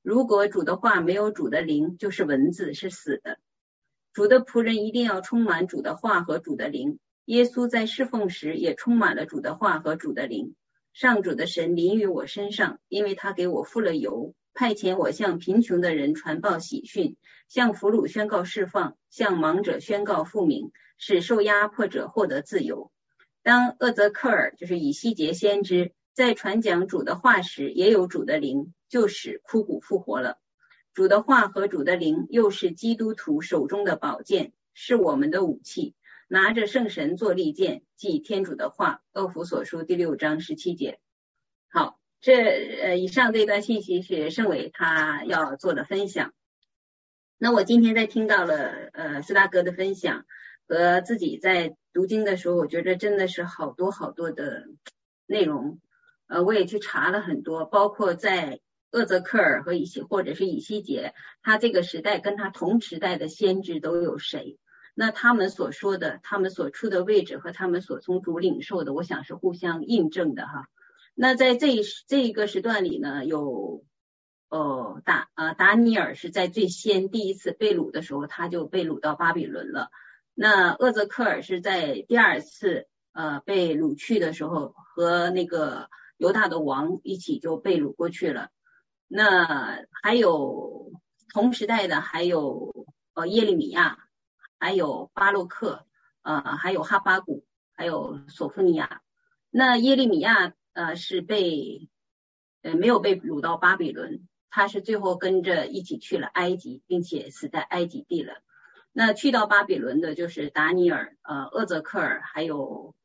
如果主的话没有主的灵，就是文字，是死的。主的仆人一定要充满主的话和主的灵。耶稣在侍奉时也充满了主的话和主的灵。上主的神临于我身上，因为他给我付了油，派遣我向贫穷的人传报喜讯，向俘虏宣告释放，向盲者宣告复明，使受压迫者获得自由。当厄泽克尔就是以西结先知在传讲主的话时，也有主的灵，就使枯骨复活了。主的话和主的灵又是基督徒手中的宝剑，是我们的武器，拿着圣神做利剑，即天主的话。厄弗所书第6章17节。好，以上这段信息是盛伟他要做的分享。那我今天在听到了施大哥的分享和自己在读经的时候，我觉得真的是好多好多的内容。我也去查了很多，包括在厄泽克尔和或者是以西结，他这个时代跟他同时代的先知都有谁？那他们所说的，他们所处的位置和他们所从主领受的，我想是互相印证的哈。那在这一个时段里呢，有达尼尔是在最先第一次被掳的时候，他就被掳到巴比伦了。那厄泽克尔是在第二次被掳去的时候，和那个犹大的王一起就被掳过去了。那还有同时代的还有耶利米亚，还有巴洛克，还有哈巴谷，还有索弗尼亚。那耶利米亚是没有被掳到巴比伦，他是最后跟着一起去了埃及，并且死在埃及地了。那去到巴比伦的就是达尼尔、厄泽克尔，还有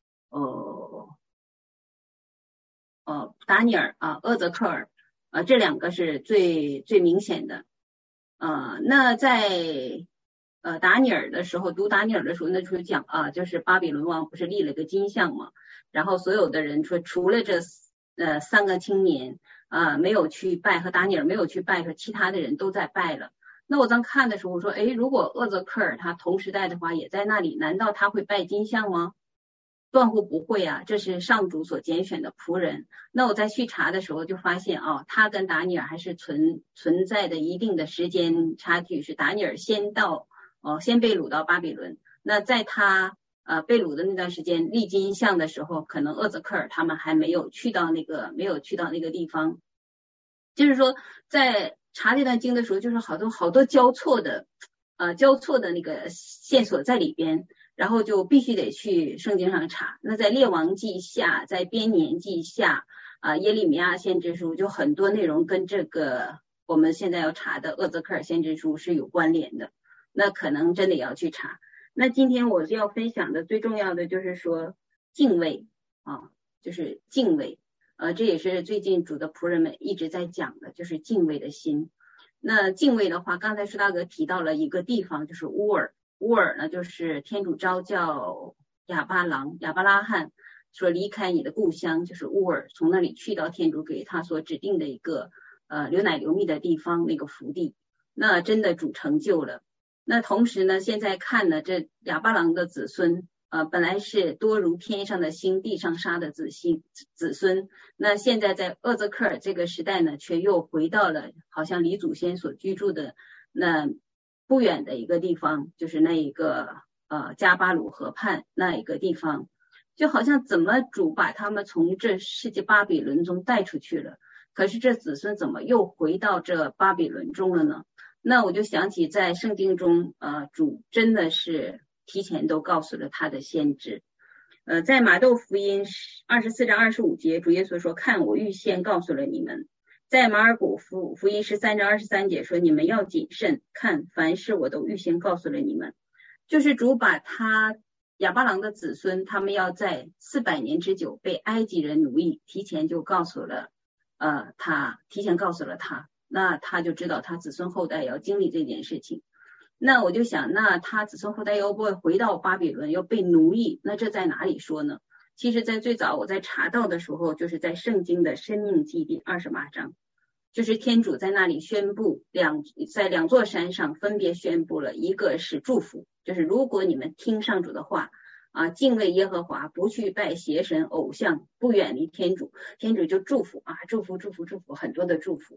达尼尔厄泽克尔，这两个是最明显的。那在达尼尔的时候，读达尼尔的时候，那时候讲就是巴比伦王不是立了个金像嘛，然后所有的人说除了这3个青年没有去拜，和达尼尔没有去拜，说其他的人都在拜了。那我当看的时候，我说如果厄泽克尔他同时代的话也在那里，难道他会拜金像吗？断乎不会啊，这是上主所拣选的仆人。那我在去查的时候就发现他跟达尼尔还是存在的一定的时间差距，是达尼尔先被掳到巴比伦，那在他被掳的那段时间立金像的时候，可能厄泽克尔他们还没有去到那个地方。就是说在查这段经的时候，就是好多交错的那个线索在里边，然后就必须得去圣经上查。那在列王记下，在编年记下耶利米亚先知书，就很多内容跟这个我们现在要查的厄泽克尔先知书是有关联的，那可能真的要去查。那今天我要分享的最重要的就是说敬畏就是敬畏，这也是最近主的仆人们一直在讲的，就是敬畏的心。那敬畏的话，刚才施大哥提到了一个地方，就是乌尔呢，就是天主召叫亚巴拉罕说离开你的故乡，就是乌尔，从那里去到天主给他所指定的一个流奶流蜜的地方，那个福地。那真的主成就了。那同时呢，现在看呢，这亚巴郎的子孙本来是多如天上的星，地上沙的子孙，那现在在厄泽克尔这个时代呢，却又回到了好像离祖先所居住的那不远的一个地方，就是那一个加巴鲁河畔那一个地方，就好像怎么主把他们从这世界巴比伦中带出去了，可是这子孙怎么又回到这巴比伦中了呢？那我就想起在圣经中主真的是提前都告诉了他的先知。在马窦福音24章25节，主耶稣说，看我预先告诉了你们。在马尔谷福音13章23节说，你们要谨慎，看凡事我都预先告诉了你们。就是主把他亚巴郎的子孙，他们要在400年之久被埃及人奴役，提前告诉了他，那他就知道他子孙后代要经历这件事情。那我就想，那他子孙后代又不会回到巴比伦，又被奴役，那这在哪里说呢？其实在最早我在查到的时候，就是在圣经的申命记第28章，就是天主在那里宣布在2座山上分别宣布了，一个是祝福，就是如果你们听上主的话敬畏耶和华，不去拜邪神偶像，不远离天主，天主就祝福祝福很多的祝福。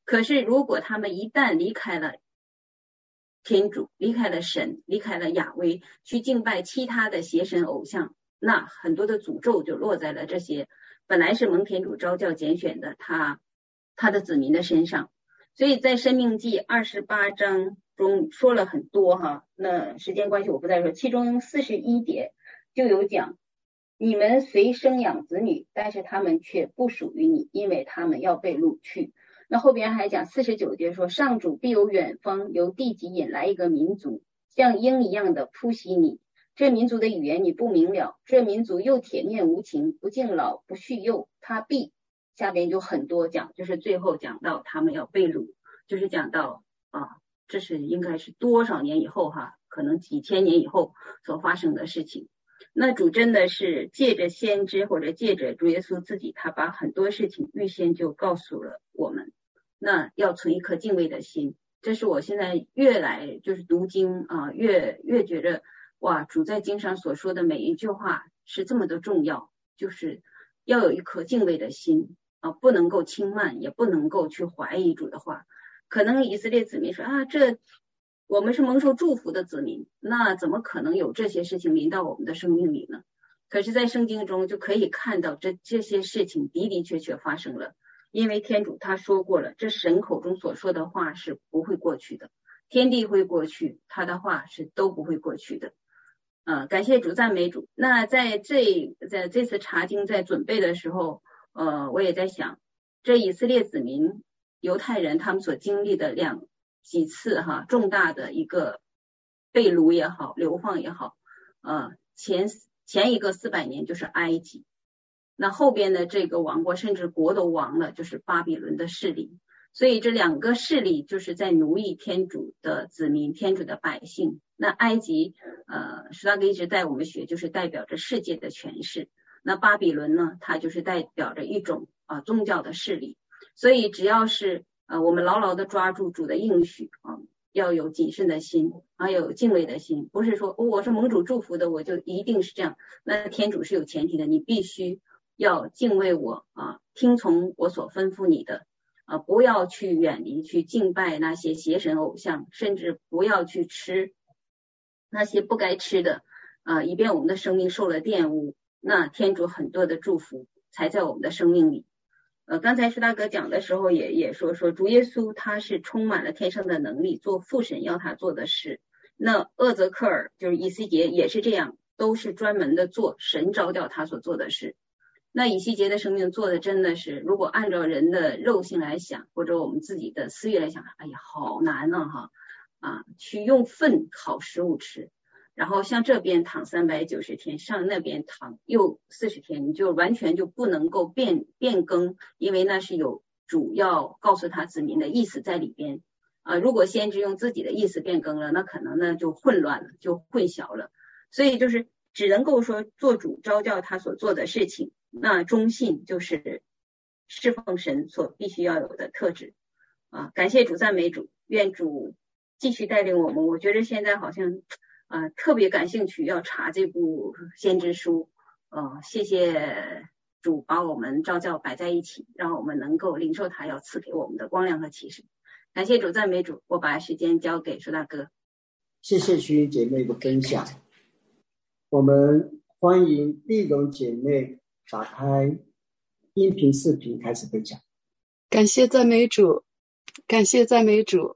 可是如果他们一旦离开了天主，离开了神，离开了亚威，去敬拜其他的邪神偶像，那很多的诅咒就落在了这些本来是蒙天主召教拣选的他的子民的身上。所以在申命记28章中说了很多哈，那时间关系我不再说，其中41节就有讲，你们虽生养子女，但是他们却不属于你，因为他们要被掳去。那后边还讲49节说，上主必由远方由地极引来一个民族，像鹰一样的扑袭你，这民族的语言你不明了，这民族又铁面无情，不敬老不恤幼，他必，下边就很多讲，就是最后讲到他们要被掳，就是讲到这是应该是多少年以后哈，可能几千年以后所发生的事情。那主真的是借着先知或者借着主耶稣自己，他把很多事情预先就告诉了我们，那要存一颗敬畏的心。这是我现在越来就是读经越觉得哇，主在经上所说的每一句话是这么的重要，就是要有一颗敬畏的心不能够轻慢，也不能够去怀疑主的话。可能以色列子民说这我们是蒙受祝福的子民，那怎么可能有这些事情临到我们的生命里呢？可是在圣经中就可以看到这些事情的的确确发生了，因为天主他说过了，这神口中所说的话是不会过去的，天地会过去，他的话是都不会过去的。感谢主，赞美主。那在这次查经在准备的时候我也在想，这以色列子民犹太人他们所经历的几次重大的一个被掳也好，流放也好，前一个400年就是埃及，那后边的这个王国甚至国都亡了，就是巴比伦的势力。所以这两个势力就是在奴役天主的子民，天主的百姓。那埃及史大哥一直带我们学，就是代表着世界的权势，那巴比伦呢，它就是代表着一种宗教的势力。所以只要是我们牢牢的抓住主的应许要有谨慎的心，还有敬畏的心，不是说我是蒙主祝福的我就一定是这样，那天主是有前提的，你必须要敬畏我听从我所吩咐你的不要去远离去敬拜那些邪神偶像，甚至不要去吃那些不该吃的以便我们的生命受了玷污，那天主很多的祝福才在我们的生命里。刚才施大哥讲的时候也说主耶稣他是充满了天上的能力，做父神要他做的事。那厄泽克尔就是以西结也是这样，都是专门的做神召叫他所做的事。那以西结的生命做的真的是，如果按照人的肉性来想，或者我们自己的私欲来想，哎呀好难去用粪好食物吃，然后像这边躺390天，上那边躺又40天，你就完全就不能够变更，因为那是有主要告诉他子民的意思在里边如果先知用自己的意思变更了，那可能呢就混乱了，就混淆了。所以就是只能够说做主召教他所做的事情，那忠信就是侍奉神所必须要有的特质感谢主，赞美主，愿主继续带领我们。我觉得现在好像特别感兴趣要查这部先知书谢谢主把我们召教摆在一起，让我们能够领受他要赐给我们的光亮和启示。感谢主，赞美主。我把时间交给舒大哥。 谢谢徐姐妹的分享。我们欢迎碧蓉姐妹打开音频视频开始分享。 感谢赞美主，感谢赞美主。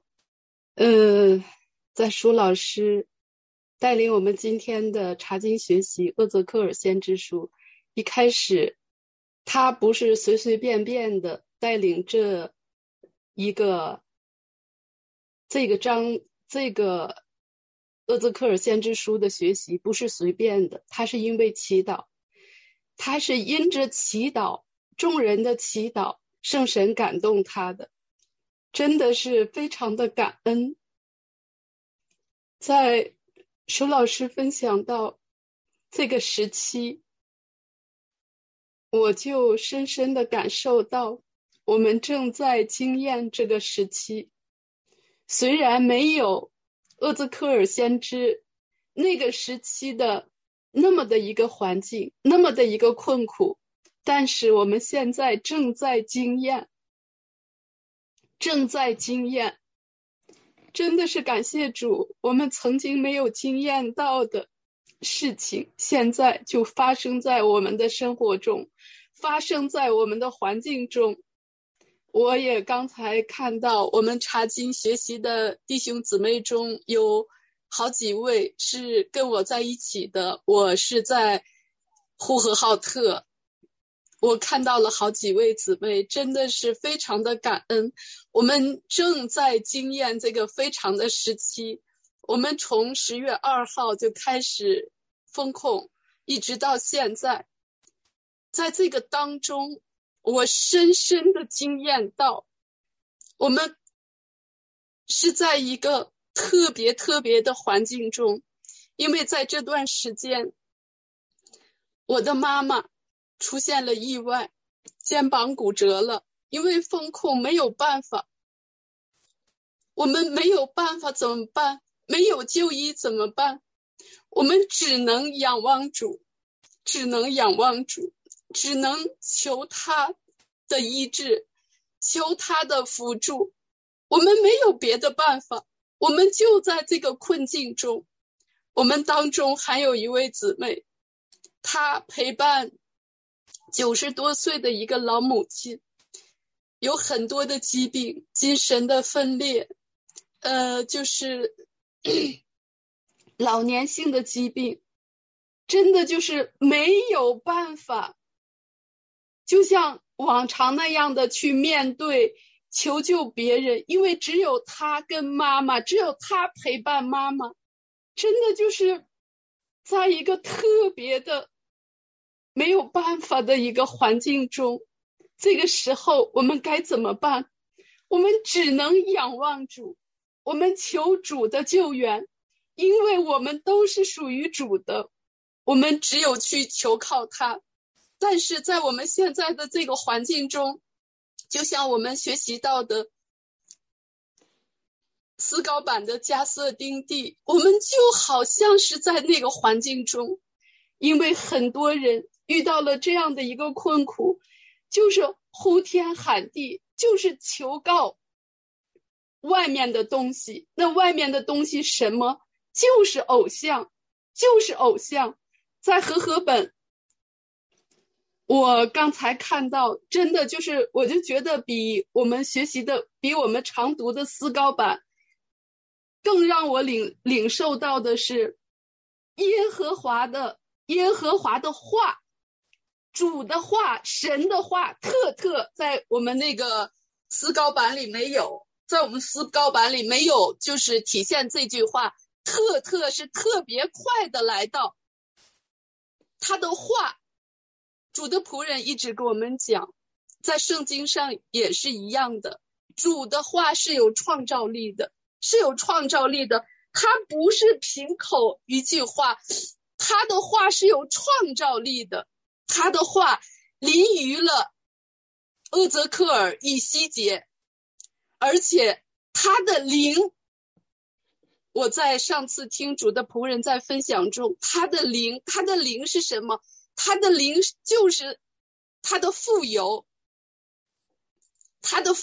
在舒老师带领我们今天的查经学习厄泽克尔先知书，一开始他不是随随便便的带领这个厄泽克尔先知书的学习，不是随便的，他是因为祈祷，他是因着祈祷，众人的祈祷，圣神感动他的，真的是非常的感恩。在舒老师分享到这个时期，我就深深的感受到我们正在经验这个时期。虽然没有厄泽克尔先知那个时期的那么的一个环境，那么的一个困苦，但是我们现在正在经验正在经验。真的是感谢主，我们曾经没有经验到的事情，现在就发生在我们的生活中，发生在我们的环境中。我也刚才看到我们查经学习的弟兄姊妹中有好几位是跟我在一起的，我是在呼和浩特，我看到了好几位姊妹，真的是非常的感恩。我们正在经验这个非常的时期，我们从10月2号就开始封控，一直到现在。在这个当中，我深深的经验到，我们是在一个特别的环境中，因为在这段时间，我的妈妈出现了意外，肩膀骨折了，因为封控没有办法，我们没有办法怎么办？没有就医怎么办？我们只能仰望主，只能求他的医治，求他的扶助。我们没有别的办法，我们就在这个困境中。我们当中还有一位姊妹，她陪伴90多岁的一个老母亲，有很多的疾病，精神的分裂，就是老年性的疾病，真的就是没有办法就像往常那样的去面对求救别人，因为只有他跟妈妈，只有他陪伴妈妈，真的就是在一个特别的没有办法的一个环境中。这个时候我们该怎么办？我们只能仰望主，我们求主的救援，因为我们都是属于主的，我们只有去求靠他。但是在我们现在的这个环境中，就像我们学习到的思高版的加瑟丁地，我们就好像是在那个环境中，因为很多人遇到了这样的一个困苦，就是呼天喊地，就是求告外面的东西。那外面的东西什么？就是偶像，就是偶像。在和合本，我刚才看到，真的就是我就觉得比我们学习的，比我们常读的思高版更让我领受到的是耶和华的话，主的话，神的话，特在我们那个思高版里没有，在我们思高版里没有就是体现这句话，特是特别快的来到他的话。主的仆人一直跟我们讲，在圣经上也是一样的，主的话是有创造力的，他不是凭口一句话，他的话是有创造力的，他的话临于了厄泽克尔、以西结，而且他的灵，我在上次听主的仆人在分享中，他的灵是什么？他的灵就是他的富有，他的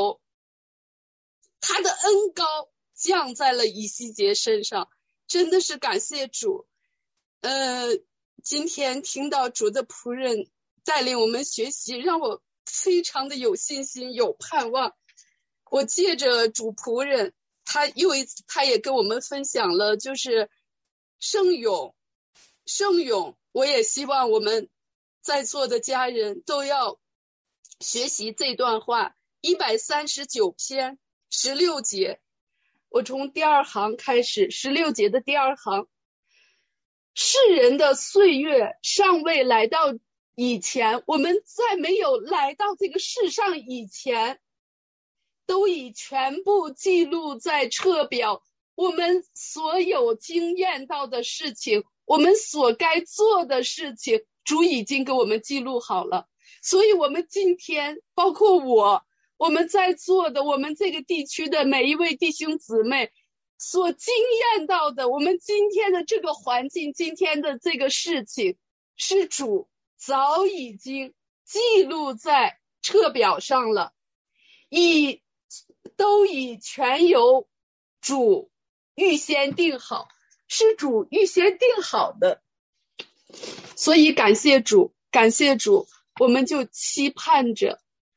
恩膏降在了以西结身上，真的是感谢主。今天听到主的仆人带领我们学习，让我非常的有信心，有盼望。我借着主仆人，他也跟我们分享了，就是圣咏。我也希望我们在座的家人都要学习这段话，139篇16节，我从第2行开始，16节的第2行，世人的岁月尚未来到以前，我们在没有来到这个世上以前，都已全部记录在册表，我们所有经验到的事情，我们所该做的事情，主已经给我们记录好了。所以我们今天包括我们在座的，我们这个地区的每一位弟兄姊妹所经验到的，我们今天的这个环境，今天的这个事情，是主早已经记录在册表上了，以都已全由主预先定好，是主预先定好的。所以感谢主，感谢主，我们就期盼着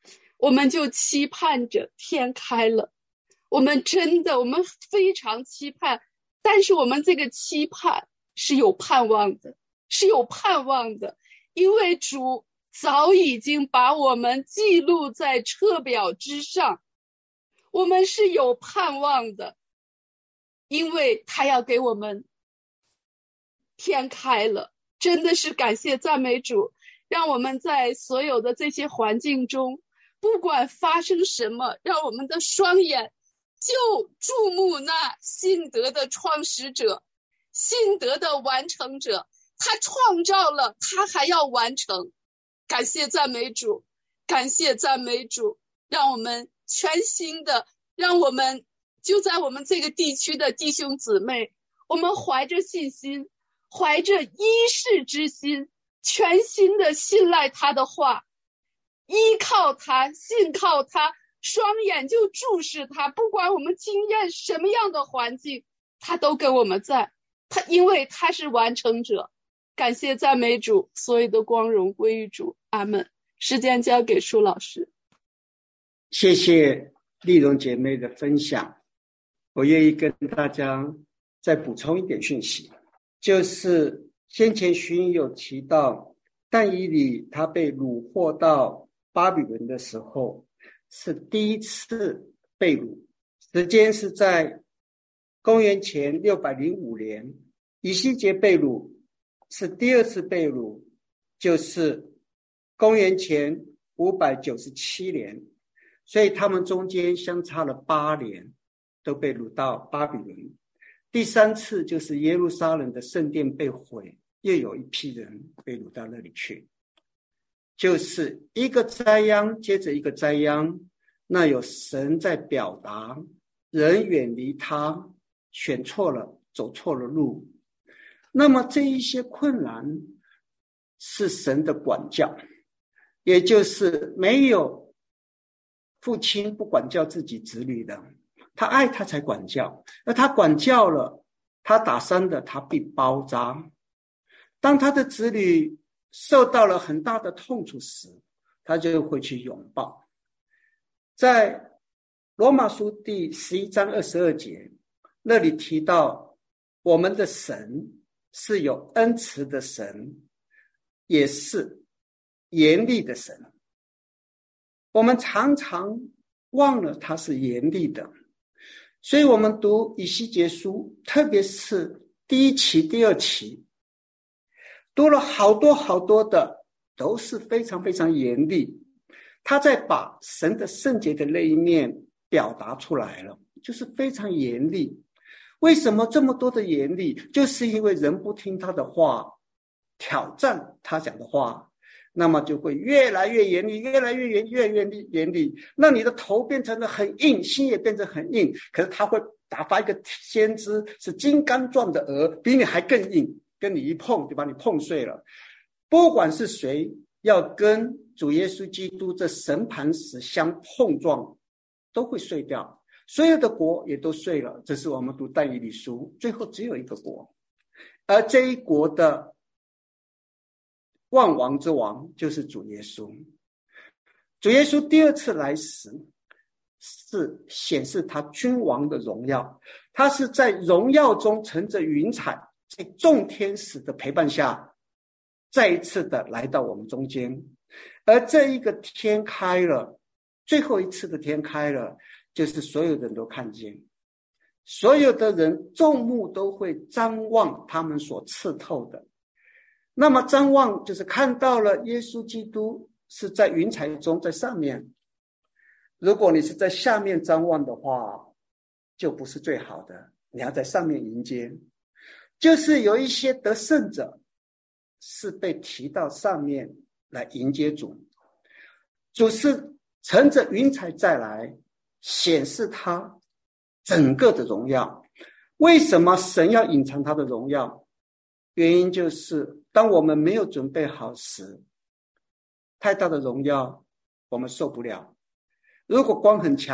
天开了，我们非常期盼，但是我们这个期盼是有盼望的，因为主早已经把我们记录在册表之上，我们是有盼望的，因为他要给我们天开了。真的是感谢赞美主，让我们在所有的这些环境中，不管发生什么，让我们的双眼就注目那信德的创始者，信德的完成者，他创造了，他还要完成。感谢赞美主，让我们全心的，让我们就在我们这个地区的弟兄姊妹，我们怀着信心，怀着依恃之心，全心的信赖他的话，依靠他，信靠他，双眼就注视他，不管我们经验什么样的环境，他都跟我们在，因为他是完成者。感谢赞美主，所有的光荣归于主，阿们。时间交给舒老师。 谢谢丽蓉姐妹的分享，我愿意跟大家再补充一点讯息，就是先前徐有提到但以理他被掳获到巴比伦的时候是第一次被掳，时间是在公元前605年，以西结被掳是第二次被掳，就是公元前597年，所以他们中间相差了8年，都被掳到巴比伦。第三次就是耶路撒冷的圣殿被毁，又有一批人被掳到那里去，就是一个灾殃接着一个灾殃，那有神在表达人远离他，选错了，走错了路。那么这一些困难是神的管教，也就是没有父亲不管教自己子女的，他爱他才管教，而他管教了，他打伤的他必包扎。当他的子女受到了很大的痛楚时，他就会去拥抱。在罗马书第11章22节那里提到，我们的神是有恩慈的神，也是严厉的神。我们常常忘了他是严厉的，所以我们读以西结书，特别是第1期、第2期，读了好多的，都是非常非常严厉。他在把神的圣洁的那一面表达出来了，就是非常严厉。为什么这么多的严厉？就是因为人不听他的话，挑战他讲的话，那么就会越来越严厉，越来越严厉。那你的头变成了很硬，心也变成很硬。可是他会打发一个先知，是金刚状的鹅，比你还更硬，跟你一碰就把你碰碎了。不管是谁要跟主耶稣基督这审判时相碰撞，都会碎掉。所有的国也都碎了。这是我们读但以理书，最后只有一个国，而这一国的万王之王就是主耶稣。主耶稣第2次来时，是显示他君王的荣耀，他是在荣耀中乘着云彩，在众天使的陪伴下，再一次的来到我们中间。而这一个天开了，最后一次的天开了，就是所有人都看见，所有的人众目都会张望他们所刺透的。那么张望就是看到了耶稣基督是在云彩中，在上面。如果你是在下面张望的话，就不是最好的，你要在上面迎接。就是有一些得胜者是被提到上面来迎接主，主是乘着云彩再来，显示他整个的荣耀。为什么神要隐藏他的荣耀？原因就是当我们没有准备好时，太大的荣耀我们受不了。如果光很强，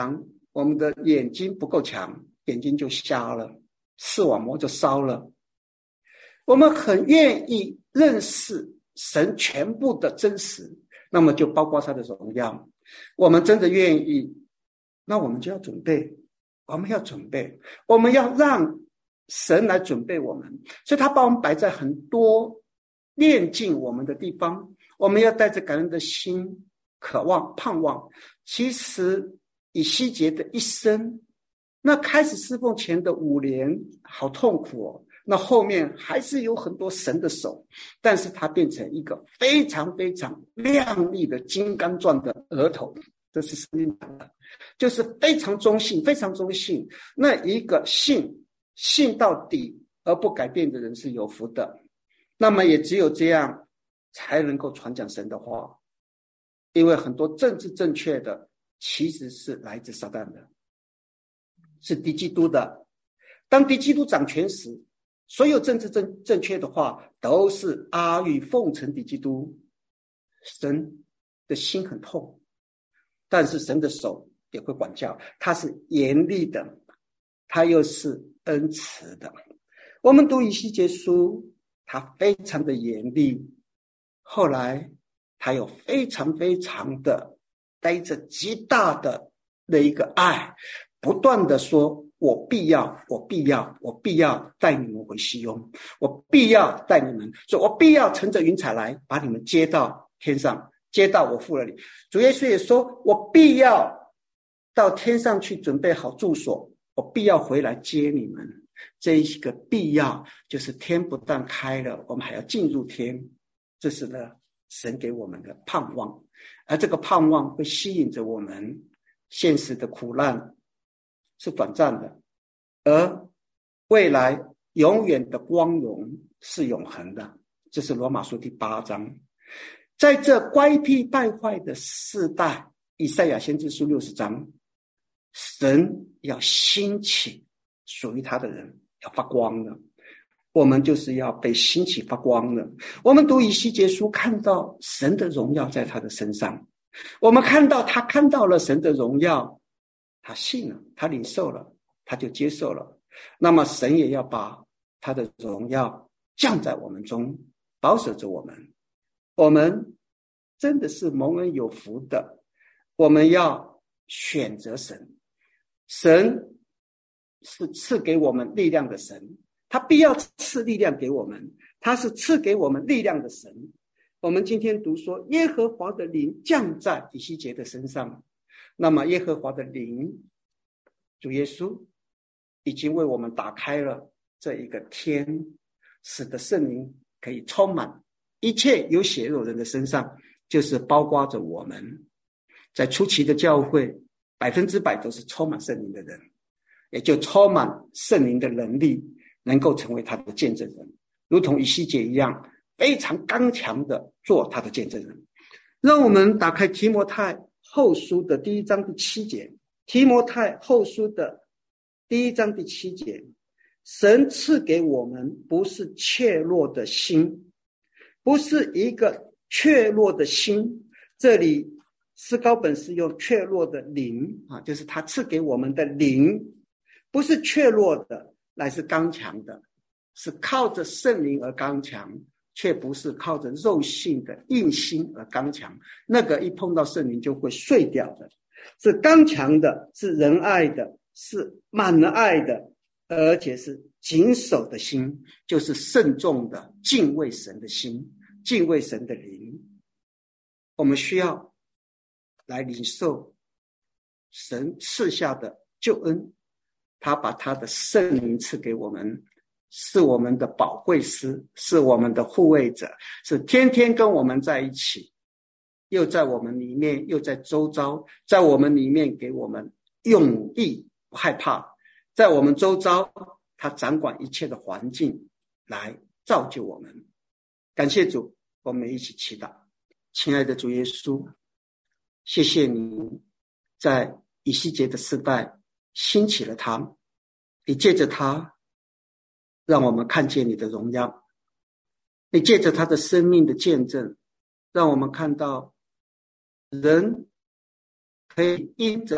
我们的眼睛不够强，眼睛就瞎了，视网膜就烧了。我们很愿意认识神全部的真实，那么就包括他的荣耀。我们真的愿意，那我们就要准备，我们要让神来准备我们。所以他把我们摆在很多炼净我们的地方，我们要带着感恩的心，渴望盼望。其实以西结的一生，那开始侍奉前的5年好痛苦哦，那后面还是有很多神的手，但是他变成一个非常非常亮丽的金刚钻的额头，这是圣经讲的，就是非常忠信，非常忠信。那一个信到底而不改变的人是有福的。那么也只有这样才能够传讲神的话，因为很多政治正确的其实是来自撒旦的，是敌基督的。当敌基督掌权时，所有政治正确的话都是阿谀奉承敌基督。神的心很痛，但是神的手也会管教，他是严厉的，他又是恩慈的。我们读以西结书，他非常的严厉，后来他有非常非常的带着极大的一个爱，不断的说，我必要带你们回西雍，我必要带你们，所以我必要乘着云彩来，把你们接到天上，接到我父那里。主耶稣也说，我必要到天上去准备好住所，我必要回来接你们。这一个必要就是天不但开了，我们还要进入天，这是呢神给我们的盼望。而这个盼望会吸引着我们，现实的苦难是短暂的，而未来永远的光荣是永恒的。这是罗马书第8章。在这乖僻败坏的世代，以赛亚先知书60章，神要兴起属于他的人，要发光了。我们就是要被兴起发光了。我们读以西结书，看到神的荣耀在他的身上，我们看到他看到了神的荣耀，他信了，他领受了，他就接受了。那么神也要把他的荣耀降在我们中，保守着我们。我们真的是蒙恩有福的，我们要选择神。神是赐给我们力量的神，他必要赐力量给我们，他是赐给我们力量的神。我们今天读说，耶和华的灵降在以西结的身上，那么耶和华的灵，主耶稣已经为我们打开了这一个天，使得圣灵可以充满一切有血肉人的身上，就是包括着我们。在初期的教会100%都是充满圣灵的人，也就充满圣灵的能力，能够成为他的见证人，如同以西结一样，非常刚强的做他的见证人。让我们打开提摩太后书的第1章第7节。提摩太后书的第1章第7节，神赐给我们不是怯弱的心，不是一个怯弱的心，这里思高本是用怯弱的灵啊，就是他赐给我们的灵，不是怯弱的，乃是刚强的，是靠着圣灵而刚强，却不是靠着肉性的硬心而刚强。那个一碰到圣灵就会碎掉的，是刚强的，是仁爱的，是满了爱的，而且是谨守的心，就是慎重的敬畏神的心，敬畏神的灵。我们需要来领受神赐下的救恩，他把他的圣灵赐给我们，是我们的保惠师，是我们的护卫者，是天天跟我们在一起，又在我们里面，又在周遭，在我们里面给我们勇毅不害怕，在我们周遭他掌管一切的环境来造就我们。感谢主，我们一起祈祷。亲爱的主耶稣，谢谢你在以西结的时代兴起了他，你借着他让我们看见你的荣耀，你借着他的生命的见证，让我们看到人可以因着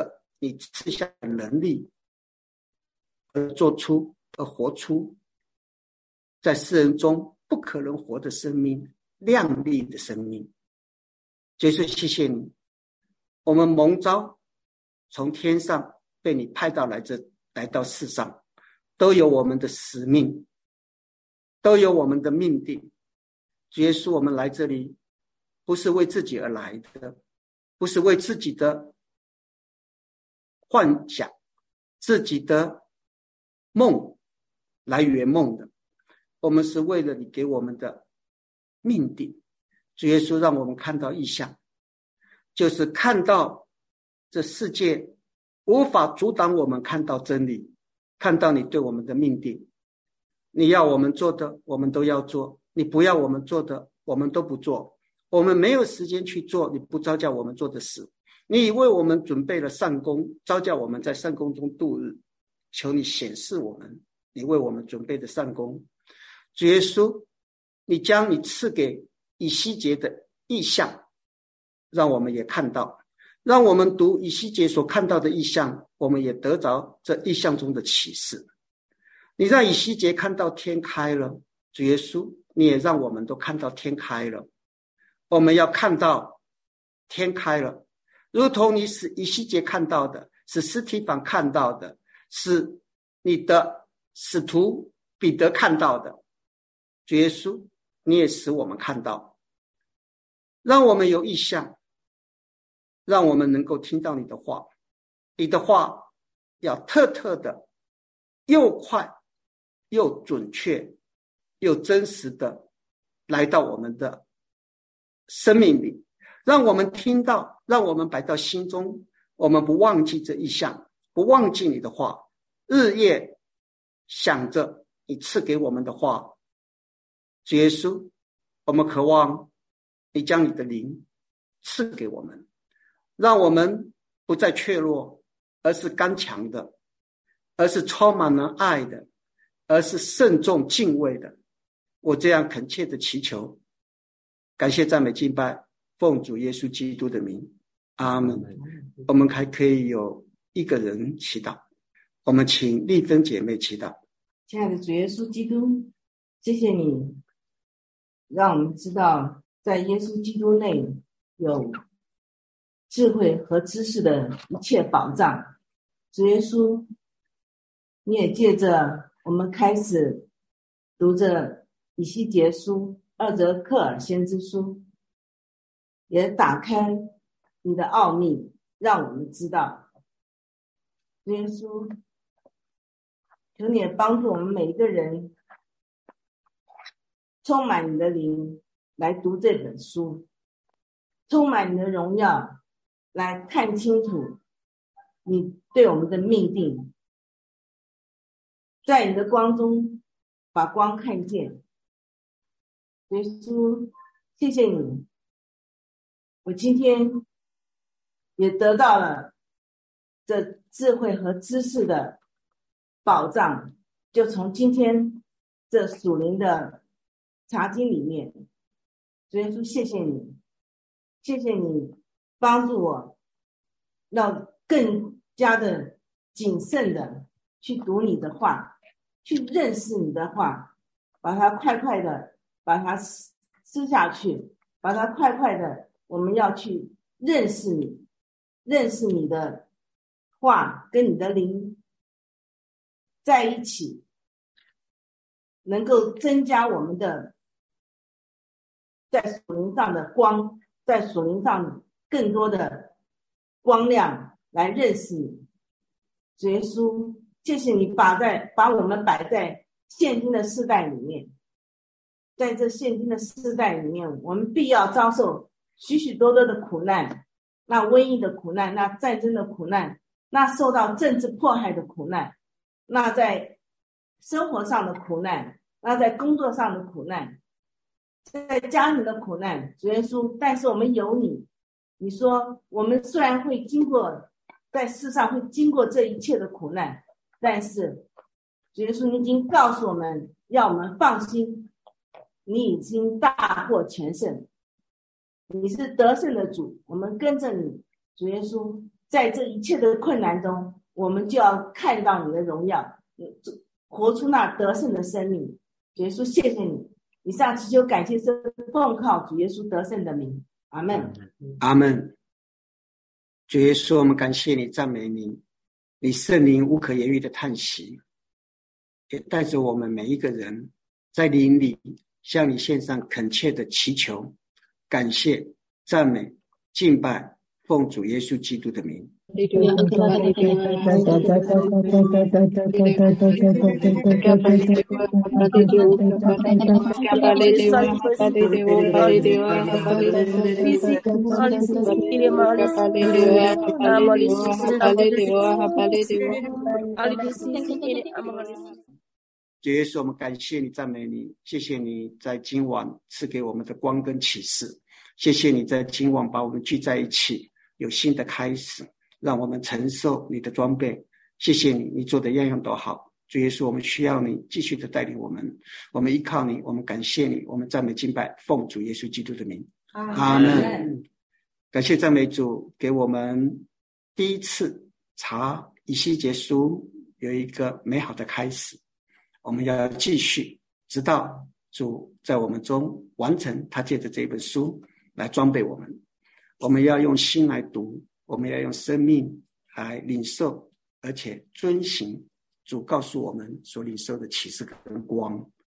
你赐下能力，而活出在世人中不可能活的生命，亮丽的生命。耶稣，谢谢你，我们蒙召从天上被你派到来到世上，都有我们的使命，都有我们的命定。耶稣，我们来这里不是为自己而来的，不是为自己的幻想、自己的梦来圆梦的，我们是为了你给我们的命定。主耶稣，让我们看到异象，就是看到这世界无法阻挡我们看到真理，看到你对我们的命定。你要我们做的我们都要做，你不要我们做的我们都不做。我们没有时间去做你不召叫我们做的事，你已为我们准备了善功，召叫我们在善功中度日。求你显示我们你为我们准备的善功。主耶稣，你将你赐给以西结的异象让我们也看到，让我们读以西结所看到的异象，我们也得着这异象中的启示。你让以西结看到天开了，主耶稣，你也让我们都看到天开了。我们要看到天开了，如同你使以西结看到的，使司提反看到的，使你的使徒彼得看到的。主耶稣，你也使我们看到，让我们有异象，让我们能够听到你的话。你的话要特的又快又准确又真实的来到我们的生命里，让我们听到，让我们摆到心中，我们不忘记这异象，不忘记你的话，日夜想着你赐给我们的话。主耶稣，我们渴望你将你的灵赐给我们，让我们不再怯弱，而是刚强的，而是充满了爱的，而是慎重敬畏的。我这样恳切的祈求，感谢赞美敬拜，奉主耶稣基督的名，阿们。我们还可以有一个人祈祷，我们请丽芬姐妹祈祷。 亲爱的主耶稣基督，谢谢你让我们知道在耶稣基督内有智慧和知识的一切宝藏。主耶稣，你也借着我们开始读着以西结书、二则克尔先知书，也打开你的奥秘，让我们知道。主耶稣，求你也帮助我们每一个人充满你的灵来读这本书，充满你的荣耀来看清楚你对我们的命定，在你的光中把光看见。耶稣，谢谢你，我今天也得到了这智慧和知识的宝藏，就从今天这属灵的查经里面。主耶稣，谢谢你，谢谢你帮助我要更加的谨慎的去读你的话，去认识你的话，把它快快的把它吃下去，把它快快的，我们要去认识你，认识你的话跟你的灵在一起，能够增加我们的在属灵上的光，在属灵上更多的光亮来认识你。主耶稣，谢谢你把我们摆在现今的世代里面，在这现今的世代里面，我们必要遭受许许多多的苦难，那瘟疫的苦难，那战争的苦难，那受到政治迫害的苦难，那在生活上的苦难，那在工作上的苦难，在家庭的苦难。主耶稣，但是我们有你，你说我们虽然会经过在世上会经过这一切的苦难，但是主耶稣，你已经告诉我们，要我们放心，你已经大获全胜，你是得胜的主，我们跟着你。主耶稣， 在这一切的困难中，我们就要看到你的荣耀，活出那得胜的生命。主耶稣，谢谢你。以上祈求感谢是奉靠主耶稣得胜的名，阿们。 阿们。主耶稣，我们感谢你，赞美你，你圣灵无可言喻的叹息，也带着我们每一个人在灵里向你献上恳切的祈求、感谢、赞美、敬拜，奉主耶稣基督的名。主耶稣，我们感谢你，赞美你，谢谢你在今晚赐给我们的光跟启示，谢谢你在今晚把我们聚在一起，有新的开始，让我们承受你的装备。谢谢你，你做的样样都好。主耶稣，我们需要你继续的带领我们，我们依靠你，我们感谢你，我们赞美敬拜，奉主耶稣基督的名，阿们。感谢赞美主，给我们第一次查以西结书有一个美好的开始。我们要继续，直到主在我们中完成他借着这本书来装备我们。我们要用心来读，我们要用生命来领受，而且遵行主告诉我们所领受的启示跟光。